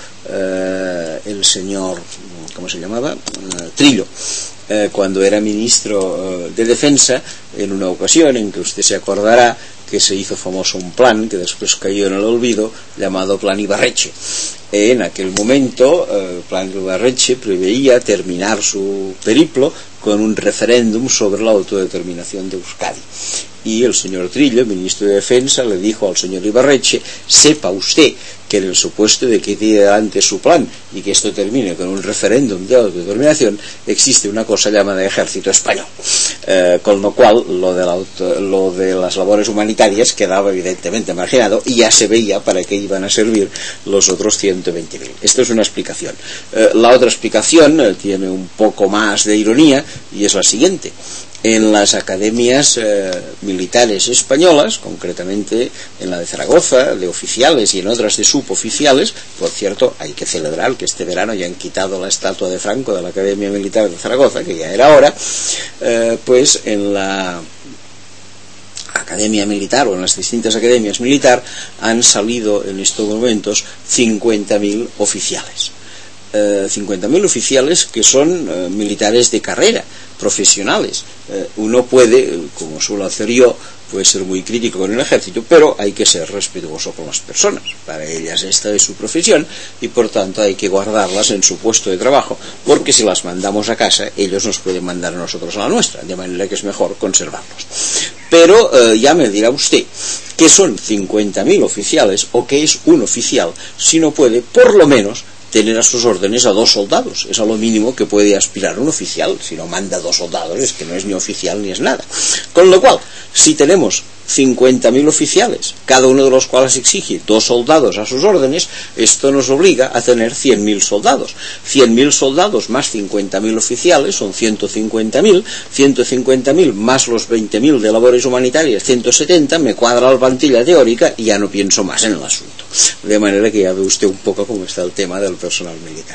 Speaker 2: eh, el señor, ¿cómo se llamaba? Eh, Trillo, eh, cuando era ministro eh, de Defensa, en una ocasión en que usted se acordará que se hizo famoso un plan que después cayó en el olvido, llamado Plan Ibarretxe. En aquel momento, el eh, Plan Ibarretxe preveía terminar su periplo con un referéndum sobre la autodeterminación de Euskadi. Y el señor Trillo, ministro de Defensa, le dijo al señor Ibarretxe: sepa usted que en el supuesto de que tire adelante su plan y que esto termine con un referéndum de autodeterminación, existe una cosa llamada Ejército Español. Eh, con lo cual lo de, la auto, lo de las labores humanitarias quedaba evidentemente marginado, y ya se veía para qué iban a servir los otros ciento ciento veinte mil. Esto es una explicación. Eh, la otra explicación eh, tiene un poco más de ironía y es la siguiente. En las academias eh, militares españolas, concretamente en la de Zaragoza, de oficiales, y en otras de suboficiales, por cierto, hay que celebrar que este verano ya han quitado la estatua de Franco de la Academia Militar de Zaragoza, que ya era hora, eh, pues en la academia militar o en las distintas academias militar han salido en estos momentos cincuenta mil oficiales. Eh, cincuenta mil oficiales que son eh, militares de carrera, profesionales. Eh, uno puede, como suelo hacer yo, puede ser muy crítico con el ejército, pero hay que ser respetuoso con las personas. Para ellas esta es su profesión y por tanto hay que guardarlas en su puesto de trabajo, porque si las mandamos a casa, ellos nos pueden mandar a nosotros a la nuestra, de manera que es mejor conservarlos. Pero eh, ya me dirá usted que son cincuenta mil oficiales o que es un oficial si no puede, por lo menos, tener a sus órdenes a dos soldados. Es a lo mínimo que puede aspirar un oficial. Si no manda dos soldados es que no es ni oficial ni es nada. Con lo cual, si tenemos cincuenta mil oficiales, cada uno de los cuales exige dos soldados a sus órdenes, esto nos obliga a tener cien mil soldados. cien mil soldados más cincuenta mil oficiales son ciento cincuenta mil, ciento cincuenta mil más los veinte mil de labores humanitarias, ciento setenta, me cuadra la plantilla teórica y ya no pienso más en el asunto. De manera que ya ve usted un poco cómo está el tema del personal militar.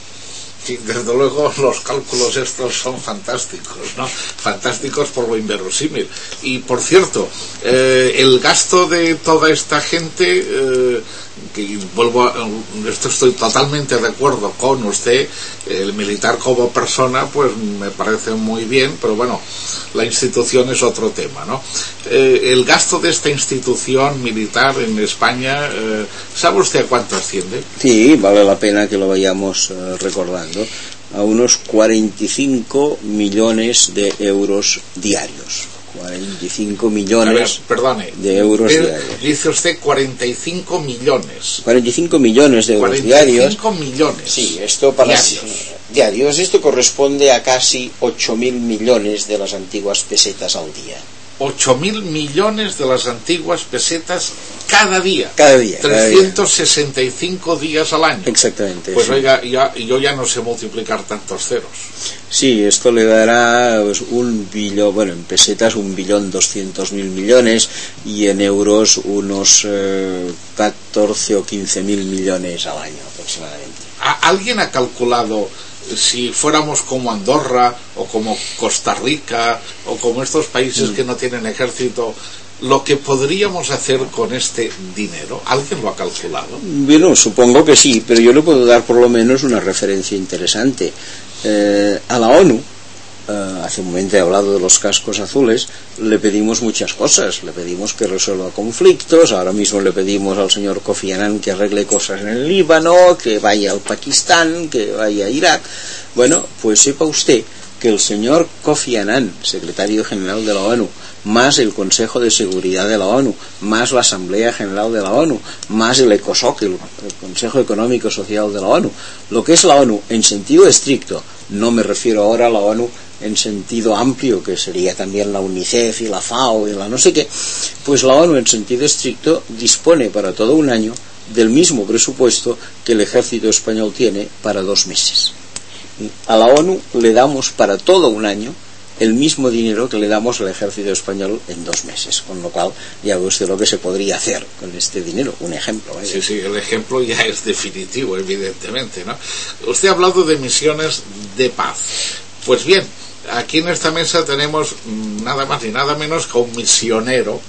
Speaker 1: Sí, desde luego los cálculos estos son fantásticos, ¿no? Fantásticos por lo inverosímil. Y por cierto, eh, el gasto de toda esta gente, eh, que vuelvo a, esto estoy totalmente de acuerdo con usted, el militar como persona, pues me parece muy bien, pero bueno, la institución es otro tema, ¿no? Eh, el gasto de esta institución militar en España, eh, ¿sabe usted a cuánto asciende?
Speaker 2: Sí, vale la pena que lo vayamos eh, recordando, a unos cuarenta y cinco millones de euros diarios. cuarenta y cinco millones
Speaker 1: ver, perdone,
Speaker 2: de euros
Speaker 1: él,
Speaker 2: diarios.
Speaker 1: Dice usted cuarenta y cinco millones.
Speaker 2: cuarenta y cinco millones de euros
Speaker 1: cuarenta y
Speaker 2: diarios.
Speaker 1: cinco millones.
Speaker 2: Sí, esto para
Speaker 1: diarios.
Speaker 2: diarios. Esto corresponde a casi ocho mil millones de las antiguas pesetas al día.
Speaker 1: ocho mil millones de las antiguas pesetas cada día.
Speaker 2: Cada día.
Speaker 1: trescientos sesenta y cinco
Speaker 2: cada día.
Speaker 1: días al año.
Speaker 2: Exactamente.
Speaker 1: Pues
Speaker 2: sí.
Speaker 1: oiga, ya, yo ya no sé multiplicar tantos ceros.
Speaker 2: Sí, esto le dará pues, un billón, bueno, en pesetas un billón doscientos mil millones y en euros unos eh, catorce o quince mil millones al año aproximadamente.
Speaker 1: ¿Alguien ha calculado si fuéramos como Andorra o como Costa Rica o como estos países mm. que no tienen ejército, lo que podríamos hacer con este dinero? ¿Alguien lo ha calculado?
Speaker 2: Bueno, supongo que sí, pero yo le puedo dar por lo menos una referencia interesante. Eh, a la ONU, eh, hace un momento he hablado de los cascos azules, le pedimos muchas cosas. Le pedimos que resuelva conflictos, ahora mismo le pedimos al señor Kofi Annan que arregle cosas en el Líbano, que vaya al Pakistán, que vaya a Irak. Bueno, pues sepa usted que el señor Kofi Annan, secretario general de la ONU, más el Consejo de Seguridad de la ONU, más la Asamblea General de la ONU, más el ECOSOC, el, el Consejo Económico Social de la ONU, lo que es la ONU en sentido estricto, no me refiero ahora a la ONU en sentido amplio, que sería también la UNICEF y la FAO y la no sé qué, pues la ONU en sentido estricto dispone para todo un año del mismo presupuesto que el ejército español tiene para dos meses. A la ONU le damos para todo un año el mismo dinero que le damos al ejército español en dos meses, con lo cual ya ve usted lo que se podría hacer con este dinero, un ejemplo. ¿Vale?
Speaker 1: Sí, sí, el ejemplo ya es definitivo, evidentemente, ¿no? Usted ha hablado de misiones de paz. Pues bien, aquí en esta mesa tenemos nada más y nada menos que un misionero,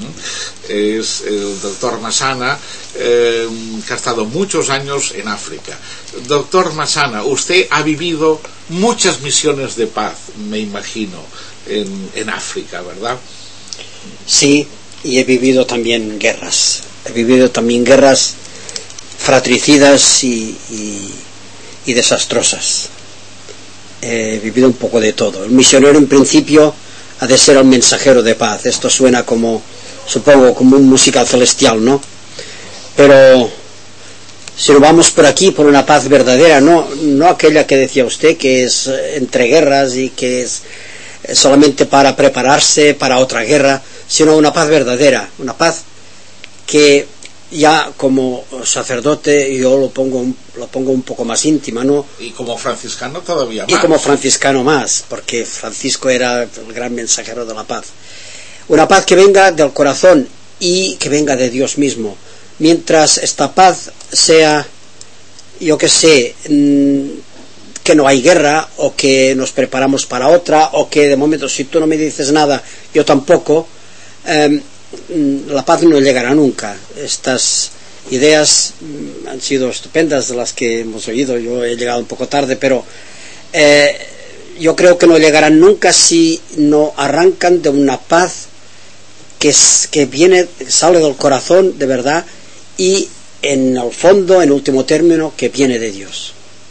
Speaker 1: es el doctor Massana, eh, que ha estado muchos años en África. Doctor Massana, usted ha vivido muchas misiones de paz, me imagino, en, en África, ¿verdad?
Speaker 3: Sí, y he vivido también guerras. He vivido también guerras fratricidas y, y, y desastrosas. He vivido un poco de todo. El misionero, en principio, ha de ser el mensajero de paz. Esto suena como, supongo, como un musical celestial, ¿no? Pero si lo vamos por aquí, por una paz verdadera, no, no aquella que decía usted, que es entre guerras y que es solamente para prepararse para otra guerra, sino una paz verdadera, una paz que ya como sacerdote yo lo pongo un, lo pongo un poco más íntima, ¿no?
Speaker 1: Y como franciscano todavía más.
Speaker 3: Y como franciscano más, porque Francisco era el gran mensajero de la paz. Una paz que venga del corazón y que venga de Dios mismo. Mientras esta paz sea, yo que sé, que no hay guerra, o que nos preparamos para otra, o que de momento si tú no me dices nada, yo tampoco, eh, la paz no llegará nunca. Estas ideas han sido estupendas de las que hemos oído, yo he llegado un poco tarde, pero eh, yo creo que no llegarán nunca si no arrancan de una paz que, es, que viene, sale del corazón de verdad, y en el fondo, en último término, que viene de Dios.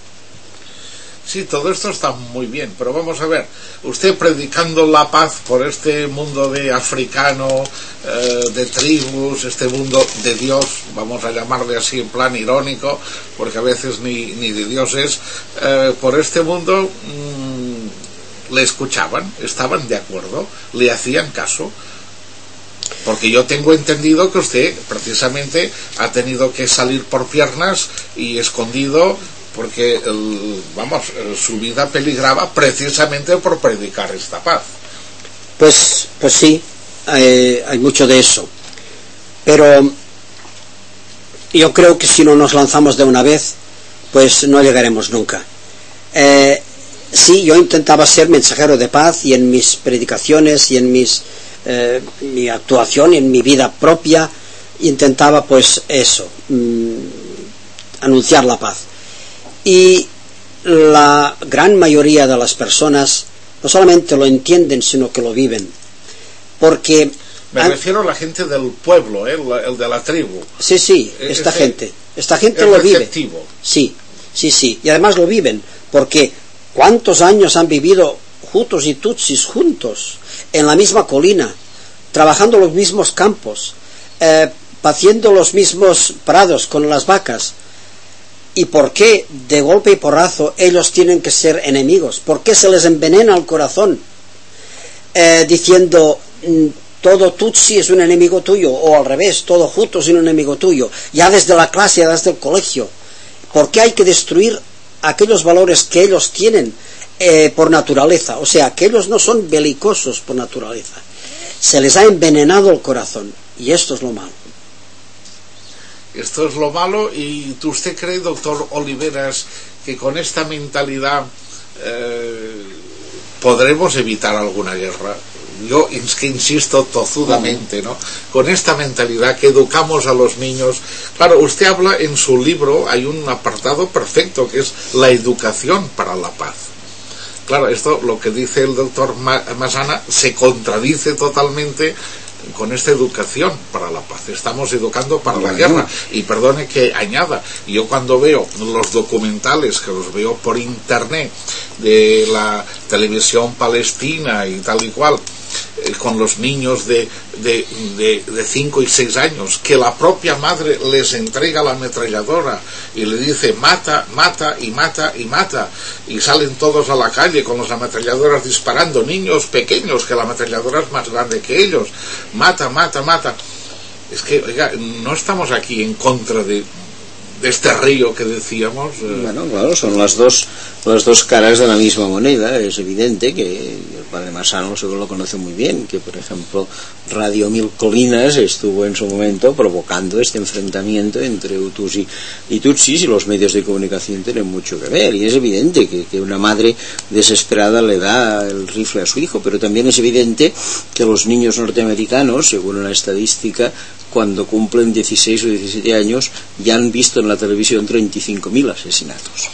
Speaker 1: Sí, todo esto está muy bien, pero vamos a ver, usted predicando la paz por este mundo de africano, eh, de tribus, este mundo de Dios, vamos a llamarle así en plan irónico, porque a veces ni, ni de Dios es, eh, por este mundo mmm, le escuchaban, estaban de acuerdo, le hacían caso. Porque yo tengo entendido que usted precisamente ha tenido que salir por piernas y escondido, porque el, vamos, su vida peligraba precisamente por predicar esta paz.
Speaker 3: Pues, pues sí, hay, hay mucho de eso. Pero yo creo que si no nos lanzamos de una vez, pues no llegaremos nunca. Eh, sí, yo intentaba ser mensajero de paz, y en mis predicaciones y en mis Eh, mi actuación, en mi vida propia, intentaba pues eso, mmm, anunciar la paz. Y la gran mayoría de las personas no solamente lo entienden, sino que lo viven, porque
Speaker 1: me han... refiero a la gente del pueblo, ¿eh? el, el de la tribu.
Speaker 3: Sí, sí, esta este, gente esta gente lo vive. Sí, sí, sí, y además lo viven, porque ¿cuántos años han vivido hutus y tutsis juntos en la misma colina, trabajando los mismos campos, eh, paciendo los mismos prados con las vacas? ¿Y por qué de golpe y porrazo ellos tienen que ser enemigos? ¿Por qué se les envenena el corazón eh, diciendo todo tutsi es un enemigo tuyo, o al revés, todo hutu es un enemigo tuyo, ya desde la clase, ya desde el colegio? ¿Por qué hay que destruir aquellos valores que ellos tienen Eh, por naturaleza? O sea, que ellos no son belicosos por naturaleza, se les ha envenenado el corazón, y esto es lo malo.
Speaker 1: Esto es lo malo. ¿Y usted cree, doctor Oliveras, que con esta mentalidad eh, podremos evitar alguna guerra? Yo es que insisto tozudamente, ¿no? Con esta mentalidad que educamos a los niños. Claro, usted habla en su libro, hay un apartado perfecto que es la educación para la paz. Claro, esto, lo que dice el doctor Massana, se contradice totalmente con esta educación para la paz. Estamos educando para la guerra. Y perdone que añada, yo cuando veo los documentales, que los veo por internet, de la televisión palestina y tal y cual, eh, con los niños de de, de, de cinco y seis años, que la propia madre les entrega la ametralladora y le dice mata, mata y mata y mata, y salen todos a la calle con las ametralladoras disparando, niños pequeños, que la ametralladora es más grande que ellos, mata, mata, mata. Es que, oiga, no estamos aquí en contra de de este río que decíamos. Eh.
Speaker 2: Bueno, claro, son las dos las dos caras de la misma moneda. Es evidente que el padre Massana seguro lo conoce muy bien, que por ejemplo Radio Mil Colinas estuvo en su momento provocando este enfrentamiento entre hutus y, y tutsis, y los medios de comunicación tienen mucho que ver, y es evidente que, que una madre desesperada le da el rifle a su hijo, pero también es evidente que los niños norteamericanos, según una estadística, cuando cumplen dieciséis o diecisiete años ya han visto en la televisión treinta y cinco mil asesinatos,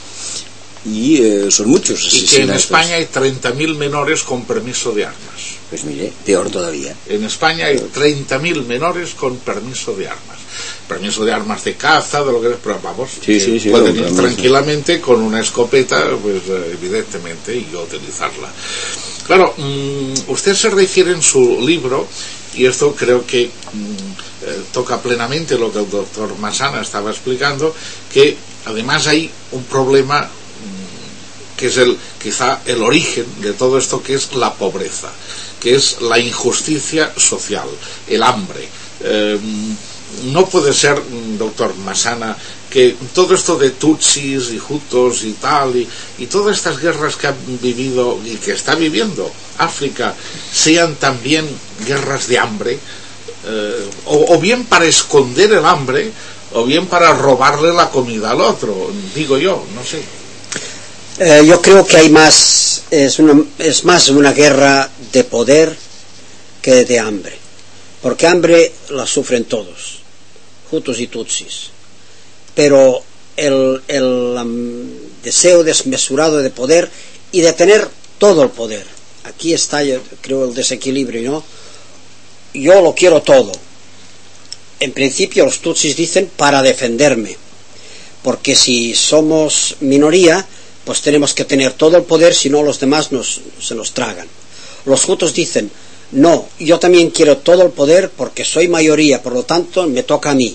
Speaker 2: y eh, son muchos asesinatos.
Speaker 1: Y que en España hay treinta mil menores con permiso de armas.
Speaker 2: Pues mire, peor todavía.
Speaker 1: En España hay treinta mil menores con permiso de armas. Permiso de armas de caza, de lo que es, pero vamos,
Speaker 2: sí, sí, sí,
Speaker 1: pueden ir tranquilamente con una escopeta, pues evidentemente, y utilizarla. Claro, mmm, usted se refiere en su libro, y esto creo que mmm, eh, toca plenamente lo que el doctor Massana estaba explicando, que además hay un problema mmm, que es el quizá el origen de todo esto, que es la pobreza, que es la injusticia social, el hambre. Eh, no puede ser, doctor Massana, que todo esto de Tutsis y Hutus y tal, y, y todas estas guerras que han vivido y que está viviendo África, sean también guerras de hambre, eh, o, o bien para esconder el hambre, o bien para robarle la comida al otro, digo yo, no sé.
Speaker 3: Eh, yo creo que hay más, es, una, es más una guerra de poder que de hambre, porque hambre la sufren todos, Hutus y Tutsis, pero el, el um, deseo desmesurado de poder y de tener todo el poder, aquí está, yo creo, el desequilibrio, ¿no? Yo lo quiero todo. En principio los Tutsis dicen para defenderme, porque si somos minoría, pues tenemos que tener todo el poder, si no los demás nos, se nos tragan. Los Hutus dicen, no, yo también quiero todo el poder porque soy mayoría, por lo tanto me toca a mí.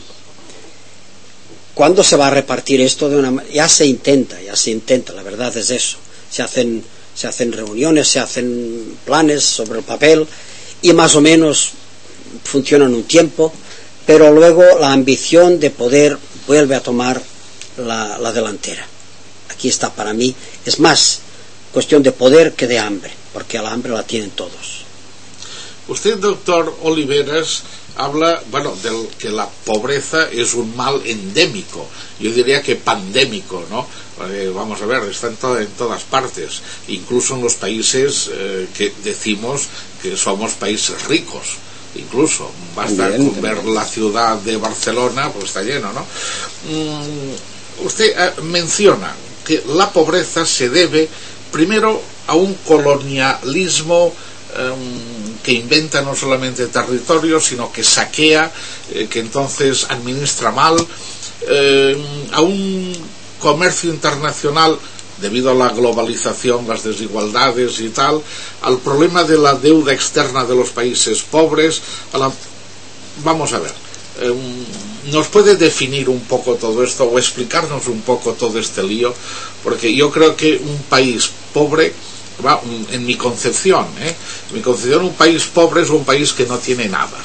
Speaker 3: ¿Cuándo se va a repartir esto de una ya se intenta, ya se intenta, la verdad es eso. Se hacen, se hacen reuniones, se hacen planes sobre el papel y más o menos funcionan un tiempo, pero luego la ambición de poder vuelve a tomar la, la delantera. Aquí está para mí, es más cuestión de poder que de hambre, porque la hambre la tienen todos.
Speaker 1: Usted, doctor Oliveras, habla, bueno, de que la pobreza es un mal endémico, yo diría que pandémico, ¿no? Eh, vamos a ver, está en, to en todas partes, incluso en los países eh, que decimos que somos países ricos. Incluso basta bien, con ver la ciudad de Barcelona, pues está lleno, ¿no? Mm, usted eh, menciona que la pobreza se debe primero a un colonialismo eh, que inventa no solamente territorios, sino que saquea, eh, que entonces administra mal, eh, a un comercio internacional debido a la globalización, las desigualdades y tal, al problema de la deuda externa de los países pobres, a la... vamos a ver, eh, ¿nos puede definir un poco todo esto o explicarnos un poco todo este lío? Porque yo creo que un país pobre, en mi concepción, ¿eh? en mi concepción un país pobre es un país que no tiene nada.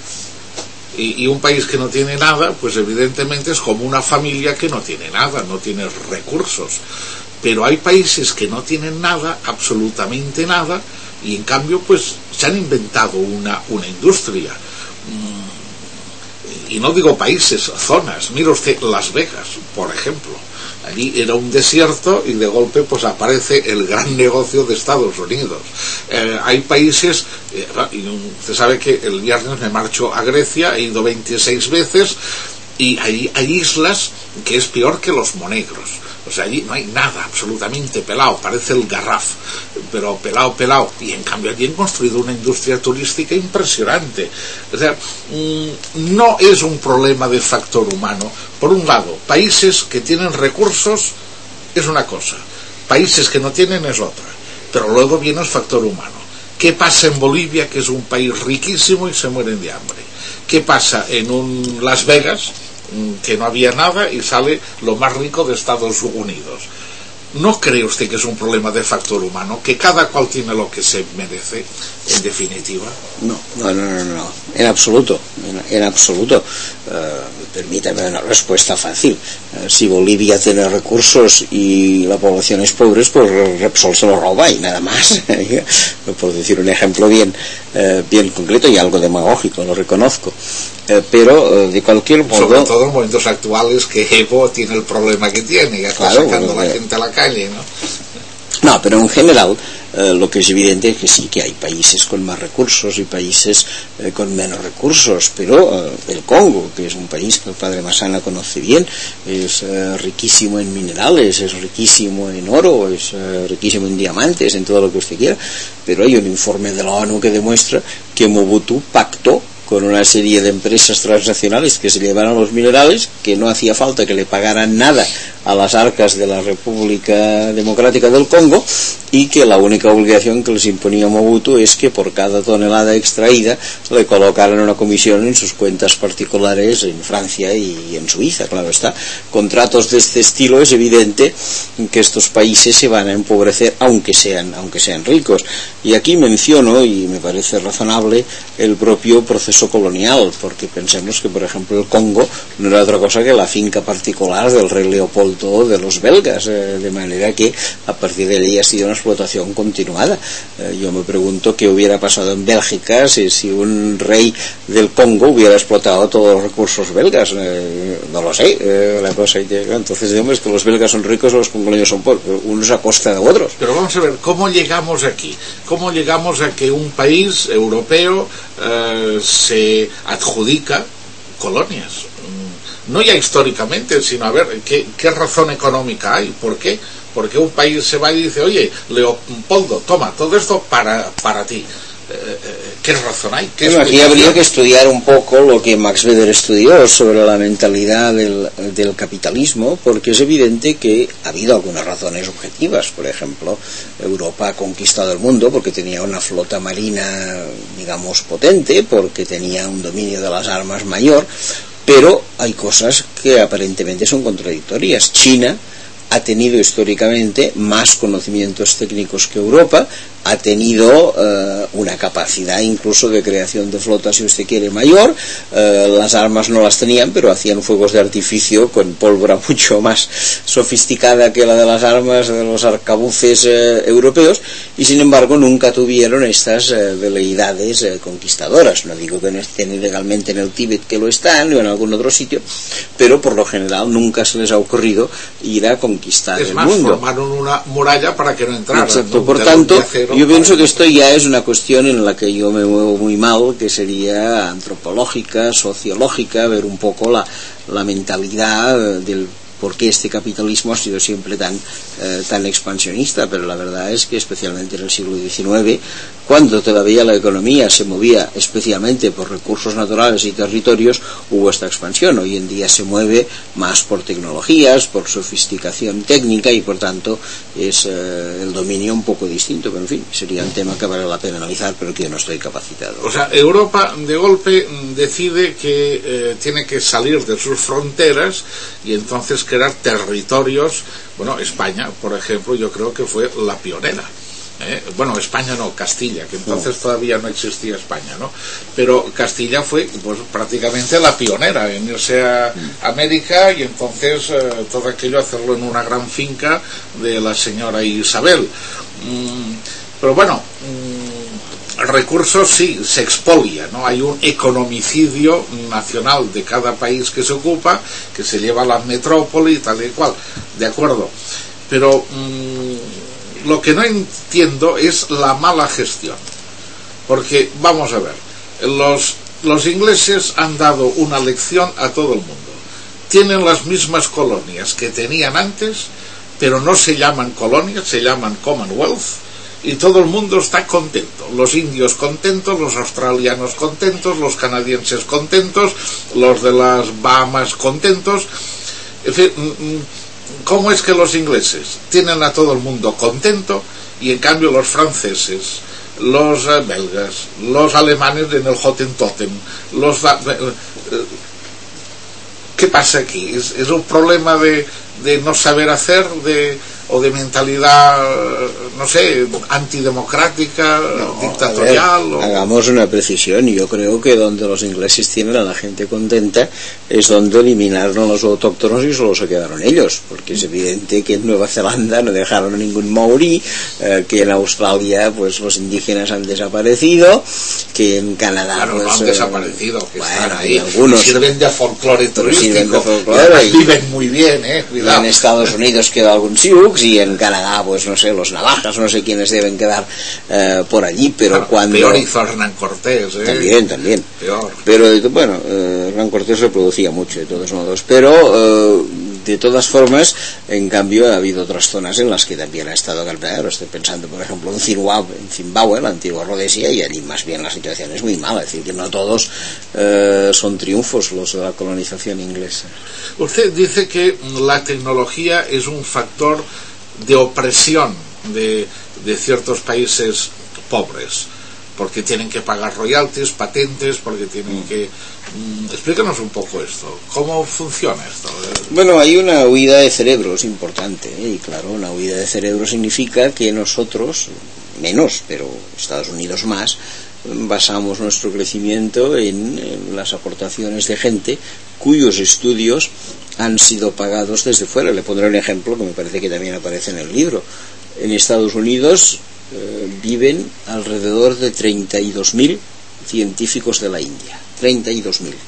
Speaker 1: Y, y un país que no tiene nada, pues evidentemente es como una familia que no tiene nada, no tiene recursos. Pero hay países que no tienen nada, absolutamente nada, y en cambio pues se han inventado una, una industria. Y no digo países, zonas. Mira usted Las Vegas, por ejemplo. Allí era un desierto y de golpe pues aparece el gran negocio de Estados Unidos. Eh, hay países, eh, y usted sabe que el viernes me marcho a Grecia, he ido veintiséis veces, y hay, hay islas que es peor que los Monegros. O sea, allí no hay nada, absolutamente pelado, parece el Garraf, pero pelado, pelado. Y en cambio allí han construido una industria turística impresionante. O sea, mmm, no es un problema de factor humano. Por un lado, países que tienen recursos es una cosa, países que no tienen es otra. Pero luego viene el factor humano. ¿Qué pasa en Bolivia, que es un país riquísimo y se mueren de hambre? ¿Qué pasa en un Las Vegas, que no había nada y sale lo más rico de Estados Unidos? ¿No cree usted que es un problema de factor humano, que cada cual tiene lo que se merece, en definitiva?
Speaker 2: No, no, no, no, no. En absoluto, en, en absoluto. Uh, permítame una respuesta fácil. Uh, si Bolivia tiene recursos y la población es pobre, pues Repsol se lo roba y nada más. Por decir un ejemplo bien, uh, bien concreto y algo demagógico, lo reconozco. Eh, pero eh, de cualquier modo,
Speaker 1: sobre todo en momentos actuales que Evo tiene el problema que tiene, ya está claro, sacando bueno, a la gente a la calle, ¿no?
Speaker 2: No, pero en general eh, lo que es evidente es que sí, que hay países con más recursos y países eh, con menos recursos, pero eh, el Congo, que es un país que el padre Massana conoce bien, es eh, riquísimo en minerales, es riquísimo en oro, es eh, riquísimo en diamantes, en todo lo que usted quiera, pero hay un informe de la ONU que demuestra que Mobutu pactó con una serie de empresas transnacionales que se llevaron los minerales, que no hacía falta que le pagaran nada a las arcas de la República Democrática del Congo, y que la única obligación que les imponía Mobutu es que por cada tonelada extraída le colocaran una comisión en sus cuentas particulares en Francia y en Suiza. Claro está, contratos de este estilo es evidente que estos países se van a empobrecer aunque sean, aunque sean ricos. Y aquí menciono, y me parece razonable, el propio proceso colonial, porque pensemos que por ejemplo el Congo no era otra cosa que la finca particular del rey Leopoldo de los belgas, eh, de manera que a partir de allí ha sido una explotación continuada. Eh, yo me pregunto qué hubiera pasado en Bélgica si, si un rey del Congo hubiera explotado todos los recursos belgas. Eh, no lo sé, eh, la cosa llega. Entonces digamos que los belgas son ricos, los congoleños son pobres, unos a costa de otros.
Speaker 1: Pero vamos a ver, ¿cómo llegamos aquí? ¿Cómo llegamos a que un país europeo eh, se adjudica colonias? No ya históricamente, sino a ver, ¿qué, qué razón económica hay? ¿Por qué? Porque un país se va y dice, oye, Leopoldo, toma, todo esto para, para ti. Eh, ¿Qué razón hay? ¿Qué
Speaker 2: bueno, aquí habría que estudiar un poco lo que Max Weber estudió sobre la mentalidad del, del capitalismo, porque es evidente que ha habido algunas razones objetivas. Por ejemplo, Europa ha conquistado el mundo porque tenía una flota marina, digamos, potente, porque tenía un dominio de las armas mayor, pero hay cosas que aparentemente son contradictorias. China ha tenido históricamente más conocimientos técnicos que Europa, ha tenido eh, una capacidad incluso de creación de flotas, si usted quiere, mayor. Eh, las armas no las tenían, pero hacían fuegos de artificio con pólvora mucho más sofisticada que la de las armas de los arcabuces eh, europeos, y sin embargo nunca tuvieron estas eh, veleidades eh, conquistadoras. No digo que no estén ilegalmente en el Tíbet, que lo están, o en algún otro sitio, pero por lo general nunca se les ha ocurrido ir a conquistar
Speaker 1: es
Speaker 2: el
Speaker 1: más,
Speaker 2: mundo.
Speaker 1: Formaron una muralla para que no entraran.
Speaker 2: Exacto,
Speaker 1: ¿no?
Speaker 2: por
Speaker 1: de
Speaker 2: tanto, yo pienso
Speaker 1: para...
Speaker 2: que esto ya es una cuestión en la que yo me muevo muy mal, que sería antropológica, sociológica, ver un poco la, la mentalidad del por qué este capitalismo ha sido siempre tan, eh, tan expansionista. Pero la verdad es que especialmente en el siglo diecinueve, cuando todavía la economía se movía especialmente por recursos naturales y territorios, hubo esta expansión. Hoy en día se mueve más por tecnologías, por sofisticación técnica, y por tanto es eh, el dominio un poco distinto. Pero en fin, sería un tema que vale la pena analizar, pero que yo no estoy capacitado.
Speaker 1: O sea, Europa de golpe decide que eh, tiene que salir de sus fronteras y entonces crear territorios. Bueno, España, por ejemplo, yo creo que fue la pionera. ¿Eh? Bueno, España no, Castilla, que entonces todavía no existía España, ¿no? Pero Castilla fue pues prácticamente la pionera en irse a América, y entonces eh, todo aquello hacerlo en una gran finca de la señora Isabel. Mm, pero bueno, mm, recursos sí, se expolia, ¿no? Hay un economicidio nacional de cada país que se ocupa, que se lleva a la metrópoli y tal y cual, de acuerdo. Pero mmm, lo que no entiendo es la mala gestión, porque vamos a ver, los, los ingleses han dado una lección a todo el mundo. Tienen las mismas colonias que tenían antes, pero no se llaman colonias, se llaman Commonwealth, y todo el mundo está contento. Los indios contentos, los australianos contentos, los canadienses contentos, los de las Bahamas contentos. En fin, ¿cómo es que los ingleses tienen a todo el mundo contento y en cambio los franceses, los eh, belgas, los alemanes en el Hottentotten, los eh, eh, ¿qué pasa aquí? ¿Es, es un problema de, de no saber hacer, de o de mentalidad, no sé, antidemocrática, no, dictatorial?
Speaker 2: Ver,
Speaker 1: o...
Speaker 2: Hagamos una precisión. Yo creo que donde los ingleses tienen a la gente contenta es donde eliminaron a los autóctonos y solo se quedaron ellos, porque es evidente que en Nueva Zelanda no dejaron a ningún maorí, eh, que en Australia pues los indígenas han desaparecido, que en Canadá
Speaker 1: claro,
Speaker 2: pues,
Speaker 1: no han
Speaker 2: eh,
Speaker 1: desaparecido, que
Speaker 2: bueno,
Speaker 1: están ahí,
Speaker 2: algunos
Speaker 1: sirven de folclore turístico,
Speaker 2: folclore,
Speaker 1: y viven muy bien, eh, cuidado.
Speaker 2: En Estados Unidos queda algún Sioux, y en Canadá pues no sé, los navajas, no sé quiénes deben quedar eh, por allí, pero claro, cuando
Speaker 1: peor hizo Hernán Cortés, ¿eh?
Speaker 2: también, también
Speaker 1: peor.
Speaker 2: Pero bueno, eh, Hernán Cortés reproducía mucho de todos modos, pero eh, de todas formas, en cambio ha habido otras zonas en las que también ha estado Galvez. Estoy pensando por ejemplo en Zimbabue, en Zimbabue, la antigua Rodesia, y allí más bien la situación es muy mala, es decir, que no todos eh, son triunfos los de la colonización inglesa.
Speaker 1: Usted dice que la tecnología es un factor de opresión de, de ciertos países pobres, porque tienen que pagar royalties, patentes, porque tienen que... Mm, explícanos un poco esto, ¿cómo funciona esto?
Speaker 2: Bueno, hay una huida de cerebros importante, ¿eh? Y claro, una huida de cerebros significa que nosotros, menos, pero Estados Unidos más, basamos nuestro crecimiento en, en las aportaciones de gente cuyos estudios han sido pagados desde fuera. Le pondré un ejemplo que me parece que también aparece en el libro. En Estados Unidos eh, viven alrededor de treinta y dos mil científicos de la India. treinta y dos mil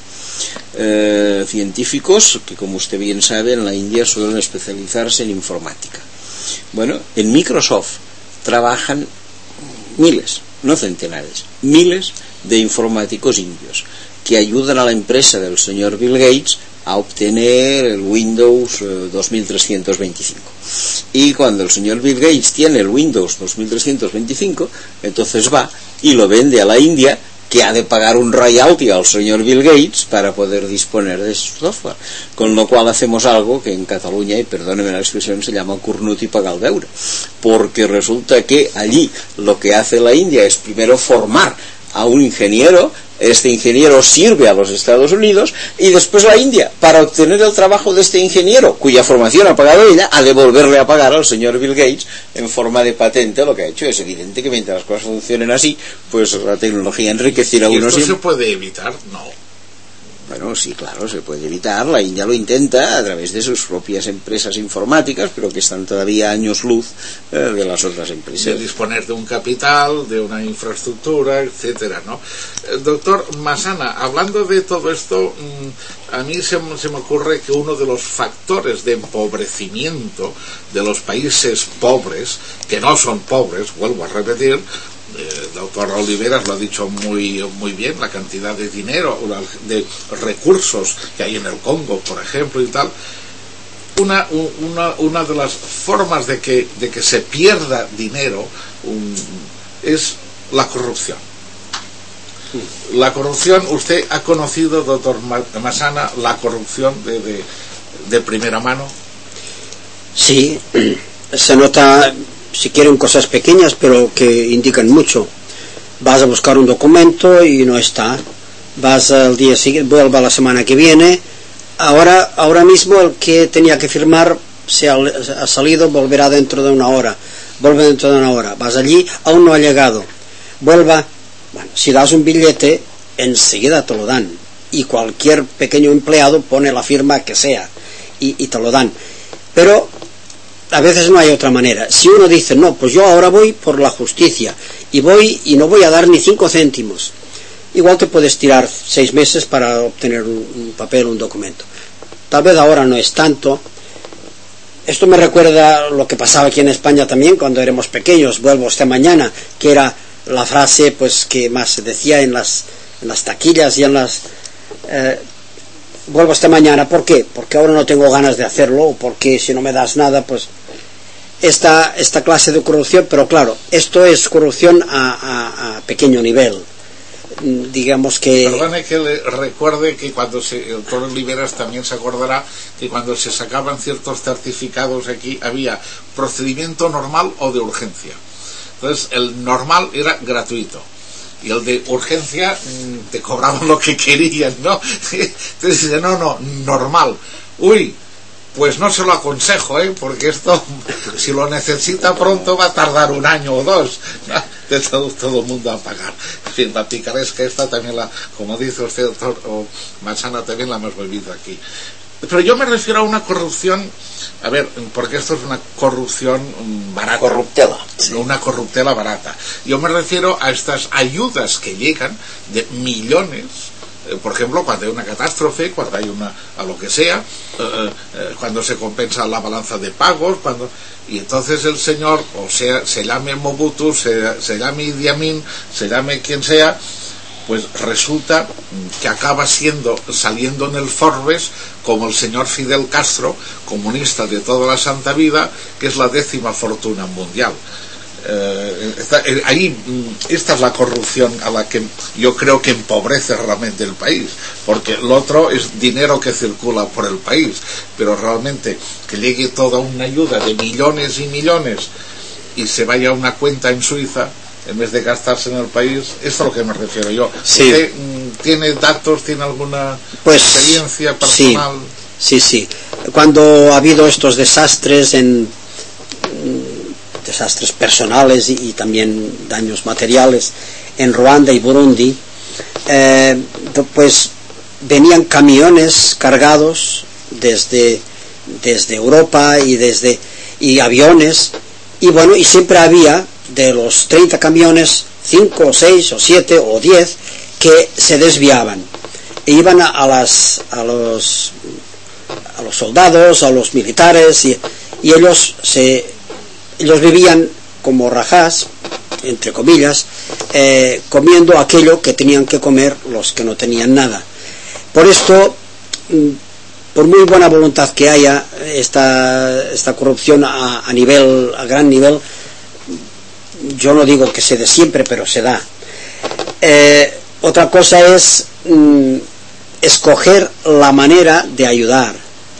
Speaker 2: eh, científicos que, como usted bien sabe, en la India suelen especializarse en informática. Bueno, en Microsoft trabajan miles, no centenares, miles de informáticos indios que ayudan a la empresa del señor Bill Gates a obtener el Windows eh, dos mil trescientos veinticinco. Y cuando el señor Bill Gates tiene el Windows dos mil trescientos veinticinco, entonces va y lo vende a la India, que ha de pagar un royalty al señor Bill Gates para poder disponer de su software. Con lo cual hacemos algo que en Cataluña, y perdóneme la expresión, se llama cornut y pagar el beure, porque resulta que allí lo que hace la India es primero formar a un ingeniero. Este ingeniero sirve a los Estados Unidos y después la India, para obtener el trabajo de este ingeniero, cuya formación ha pagado ella, ha de volverle a pagar al señor Bill Gates en forma de patente. Lo que ha hecho es evidente que mientras las cosas funcionen así, pues la tecnología enriquecerá a uno.
Speaker 1: ¿Y esto se puede evitar? No.
Speaker 2: Bueno, sí, claro, se puede evitar. La India lo intenta a través de sus propias empresas informáticas, pero que están todavía años luz eh, de las otras empresas.
Speaker 1: De disponer de un capital, de una infraestructura, etcétera, ¿no? Eh, doctor Massana, hablando de todo esto, mmm, a mí se, se me ocurre que uno de los factores de empobrecimiento de los países pobres, que no son pobres, vuelvo a repetir, el doctor Oliveras lo ha dicho muy muy bien, la cantidad de dinero, de recursos que hay en el Congo, por ejemplo, y tal. Una, una, una de las formas de que, de que se pierda dinero um, es la corrupción. La corrupción, usted ha conocido, doctor Massana, la corrupción de, de, de primera mano.
Speaker 3: Sí, se nota, si quieren, cosas pequeñas pero que indican mucho. Vas a buscar un documento y no está, vas al día siguiente, vuelve a la semana que viene, ahora ahora mismo el que tenía que firmar se ha, ha salido, volverá dentro de una hora, vuelve dentro de una hora, vas allí, aún no ha llegado, vuelva. Bueno, si das un billete enseguida te lo dan, y cualquier pequeño empleado pone la firma que sea y, y te lo dan, pero a veces no hay otra manera. Si uno dice, no, pues yo ahora voy por la justicia y voy y no voy a dar ni cinco céntimos, igual te puedes tirar seis meses para obtener un, un papel, un documento. Tal vez ahora no es tanto. Esto me recuerda lo que pasaba aquí en España también cuando éramos pequeños. Vuelvo esta mañana, que era la frase pues que más se decía en las, en las taquillas y en las... Eh, vuelvo esta mañana, ¿por qué? Porque ahora no tengo ganas de hacerlo, o porque si no me das nada, pues esta, esta clase de corrupción. Pero claro, esto es corrupción a, a, a pequeño nivel, digamos que...
Speaker 1: Perdone que le recuerde que cuando se, el doctor Oliveras también se acordará que cuando se sacaban ciertos certificados aquí había procedimiento normal o de urgencia. Entonces el normal era gratuito y el de urgencia mmm, te cobraban lo que querían, ¿no? Entonces dice, no, no, normal. Uy, pues no se lo aconsejo, ¿eh? Porque esto, si lo necesita pronto, va a tardar un año o dos, ¿no? De todo, todo el mundo a pagar. En fin, la picaresca esta también la, como dice usted, doctor o Massana, también la hemos vivido aquí. Pero yo me refiero a una corrupción, a ver, porque esto es una corrupción barata.
Speaker 2: Corruptela.
Speaker 1: Sí. Una corruptela barata. Yo me refiero a estas ayudas que llegan de millones, eh, por ejemplo, cuando hay una catástrofe, cuando hay una, a lo que sea, eh, eh, cuando se compensa la balanza de pagos, cuando... Y entonces el señor, o sea, se llame Mobutu, se, se llame Idi Amin, se llame quien sea, pues resulta que acaba siendo, saliendo en el Forbes como el señor Fidel Castro, comunista de toda la santa vida, que es la décima fortuna mundial. Eh, está, eh, ahí, esta es la corrupción a la que yo creo que empobrece realmente el país, porque lo otro es dinero que circula por el país, pero realmente que llegue toda una ayuda de millones y millones y se vaya a una cuenta en Suiza en vez de gastarse en el país. Esto es a lo que me refiero yo.
Speaker 3: Sí.
Speaker 1: ¿Usted mm, tiene datos, tiene alguna
Speaker 3: pues,
Speaker 1: experiencia personal?
Speaker 3: Sí, sí, sí. Cuando ha habido estos desastres, en desastres personales y, y también daños materiales en Ruanda y Burundi, eh, pues venían camiones cargados desde desde Europa y desde y aviones, y bueno, y siempre había de los treinta camiones cinco o seis o siete o diez que se desviaban e iban a, a las a los a los soldados, a los militares, y, y ellos se ellos vivían como rajás, entre comillas, eh, comiendo aquello que tenían que comer los que no tenían nada. Por esto, por muy buena voluntad que haya, esta, esta corrupción a, a nivel, a gran nivel, yo no digo que se dé siempre, pero se da. Eh, otra cosa es mm, escoger la manera de ayudar.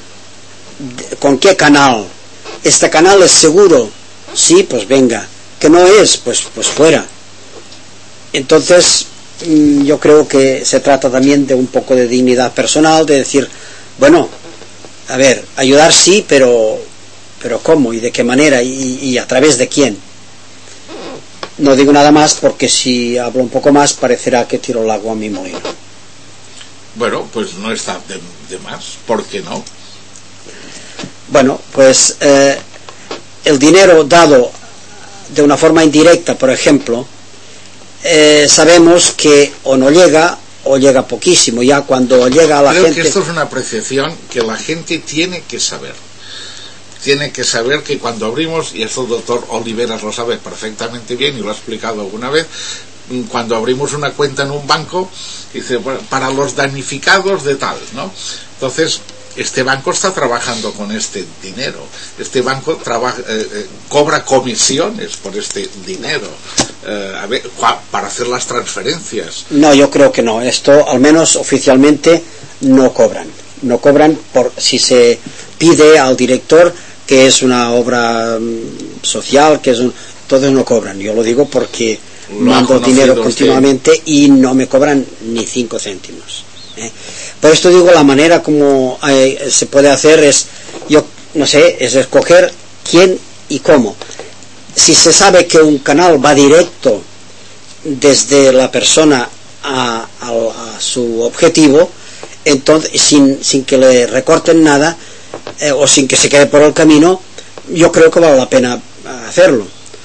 Speaker 3: ¿Con qué canal? ¿Este canal es seguro? Sí, pues venga. ¿Que no es? Pues, pues fuera. Entonces, mm, yo creo que se trata también de un poco de dignidad personal, de decir, bueno, a ver, ayudar sí, pero pero ¿cómo? ¿Y de qué manera? ¿Y, y a través de quién? No digo nada más, porque si hablo un poco más parecerá que tiro el agua a mi molino.
Speaker 1: Bueno, pues no está de, de más. ¿Por qué no?
Speaker 3: Bueno, pues eh, el dinero dado de una forma indirecta, por ejemplo, eh, sabemos que o no llega o llega poquísimo. Ya cuando llega a la
Speaker 1: Creo
Speaker 3: gente...
Speaker 1: que esto es una apreciación que la gente tiene que saber. Tiene que saber que cuando abrimos, y esto el doctor Oliveras lo sabe perfectamente bien y lo ha explicado alguna vez, cuando abrimos una cuenta en un banco, dice, bueno, para los damnificados de tal, ¿no? Entonces, este banco está trabajando con este dinero, este banco trabaja, eh, eh, cobra comisiones por este dinero eh, a ver, para hacer las transferencias.
Speaker 3: No, yo creo que no. Esto, al menos oficialmente, no cobran. No cobran por si se pide al director que es una obra um, social, que es un... Todos no cobran. Yo lo digo porque lo mando dinero continuamente usted. Y no me cobran ni cinco céntimos. ¿eh? Por esto digo, la manera como eh, se puede hacer es, yo no sé, es escoger quién y cómo. Si se sabe que un canal va directo desde la persona a, a, a su objetivo, entonces sin, sin que le recorten nada, eh, o sin que se quede por el camino, yo creo que vale la pena hacerlo.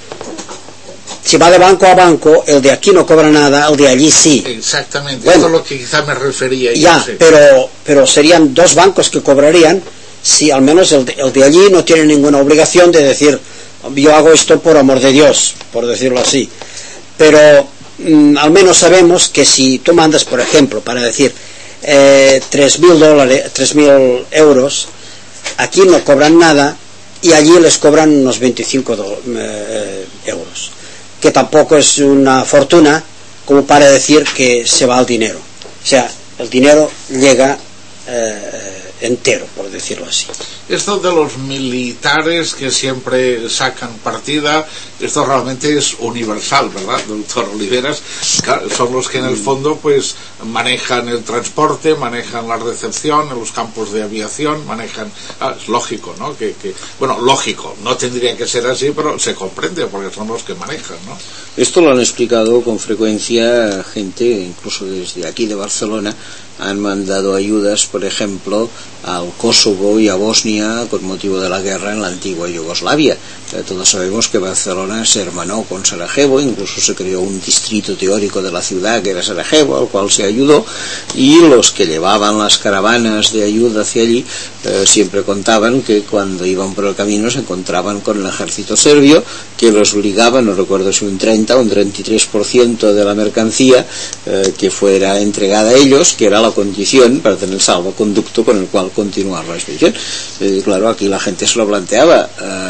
Speaker 3: Si va de banco a banco, el de aquí no cobra nada, el de allí sí.
Speaker 1: Exactamente,
Speaker 3: bueno,
Speaker 1: eso es lo que quizá me refería.
Speaker 3: Ya,
Speaker 1: yo sé.
Speaker 3: pero, pero serían dos bancos que cobrarían si al menos el de, el de allí no tiene ninguna obligación de decir, yo hago esto por amor de Dios, por decirlo así. Pero mmm, al menos sabemos que si tú mandas, por ejemplo, para decir eh, tres mil dólares, tres mil euros, aquí no cobran nada y allí les cobran unos veinticinco do, eh, euros, que tampoco es una fortuna como para decir que se va al dinero. O sea, el dinero llega eh, entero, por decirlo así.
Speaker 1: Esto de los militares que siempre sacan partida, esto realmente es universal, ¿verdad, doctor Oliveras? Son los que en el fondo pues manejan el transporte, manejan la recepción en los campos de aviación, manejan... Ah, es lógico, ¿no? Que, que, bueno, lógico, no tendría que ser así, pero se comprende porque son los que manejan, ¿no?
Speaker 2: Esto lo han explicado con frecuencia gente, incluso desde aquí de Barcelona, han mandado ayudas, por ejemplo, al Kosovo y a Bosnia con motivo de la guerra en la antigua Yugoslavia. Eh, todos sabemos que Barcelona se hermanó con Sarajevo, incluso se creó un distrito teórico de la ciudad que era Sarajevo, al cual se ayudó, y los que llevaban las caravanas de ayuda hacia allí eh, siempre contaban que cuando iban por el camino se encontraban con el ejército serbio, que los obligaba, no recuerdo si un treinta o un treinta y tres por ciento de la mercancía eh, que fuera entregada a ellos, que era la condición para tener salvoconducto con el cual continuar la expedición. Eh, claro, aquí la gente se lo planteaba, eh,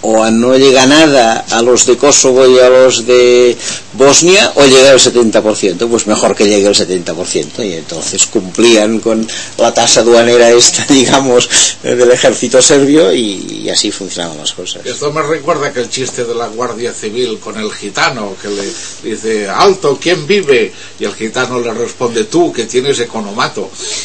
Speaker 2: o a no llega nada a los de Kosovo y a los de Bosnia, o llega el setenta por ciento, pues mejor que llegue el setenta por ciento, y entonces cumplían con la tasa aduanera esta, digamos, del ejército serbio, y, y así funcionaban las cosas.
Speaker 1: Esto me recuerda que el chiste de la Guardia Civil con el gitano, que le dice, alto, ¿quién vive? Y el gitano le responde, tú, que tienes economato.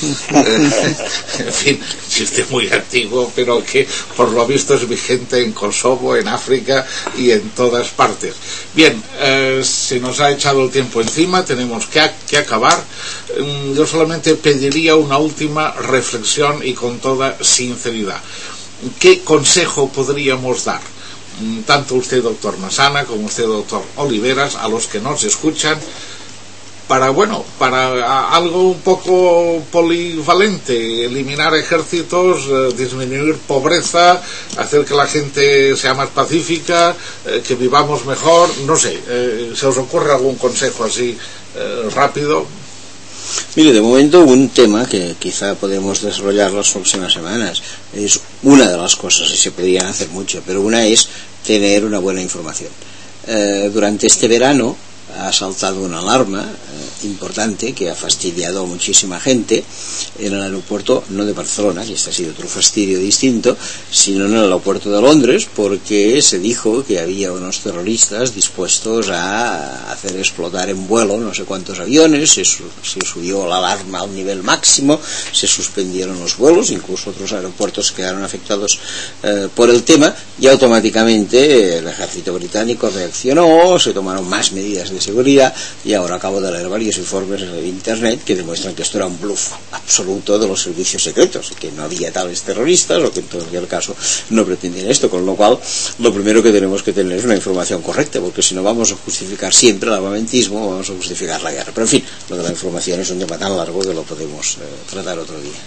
Speaker 1: En fin, chiste muy antiguo, pero que por lo visto es vigente en Kosovo, en África y en todas partes. Bien, eh, se nos ha echado el tiempo encima, tenemos que, que acabar. Yo solamente pediría una última reflexión, y con toda sinceridad. ¿Qué consejo podríamos dar, tanto usted, doctor Massana, como usted, doctor Oliveras, a los que nos escuchan, para, bueno, para algo un poco polivalente, eliminar ejércitos, eh, disminuir pobreza, hacer que la gente sea más pacífica, eh, que vivamos mejor, no sé, eh, ¿se os ocurre algún consejo así eh, rápido?
Speaker 2: Mire, de momento un tema que quizá podemos desarrollar las próximas semanas es una de las cosas, y se podrían hacer mucho, pero una es tener una buena información. Eh, durante este verano ha saltado una alarma eh, importante que ha fastidiado a muchísima gente en el aeropuerto, no de Barcelona, que este ha sido otro fastidio distinto, sino en el aeropuerto de Londres, porque se dijo que había unos terroristas dispuestos a hacer explotar en vuelo no sé cuántos aviones, se, su, se subió la alarma a un nivel máximo, se suspendieron los vuelos, incluso otros aeropuertos quedaron afectados eh, por el tema, y automáticamente el ejército británico reaccionó, se tomaron más medidas de seguridad, y ahora acabo de leer varios informes en internet que demuestran que esto era un bluff absoluto de los servicios secretos, que no había tales terroristas, o que en cualquier caso no pretendían esto, con lo cual lo primero que tenemos que tener es una información correcta, porque si no vamos a justificar siempre el armamentismo, vamos a justificar la guerra. Pero en fin, lo de la información es un tema tan largo que lo podemos eh, tratar otro día.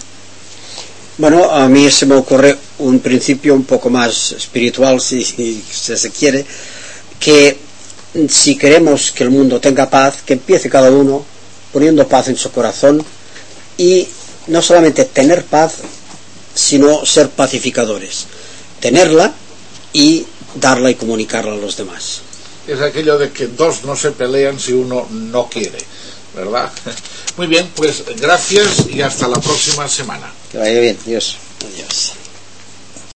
Speaker 3: Bueno, a mí se me ocurre un principio un poco más espiritual, si, si se quiere, que si queremos que el mundo tenga paz, que empiece cada uno poniendo paz en su corazón, y no solamente tener paz, sino ser pacificadores, tenerla y darla y comunicarla a los demás.
Speaker 1: Es aquello de que dos no se pelean si uno no quiere, ¿verdad? Muy bien, pues gracias y hasta la próxima semana.
Speaker 2: Que vaya bien, Dios.
Speaker 3: Adiós.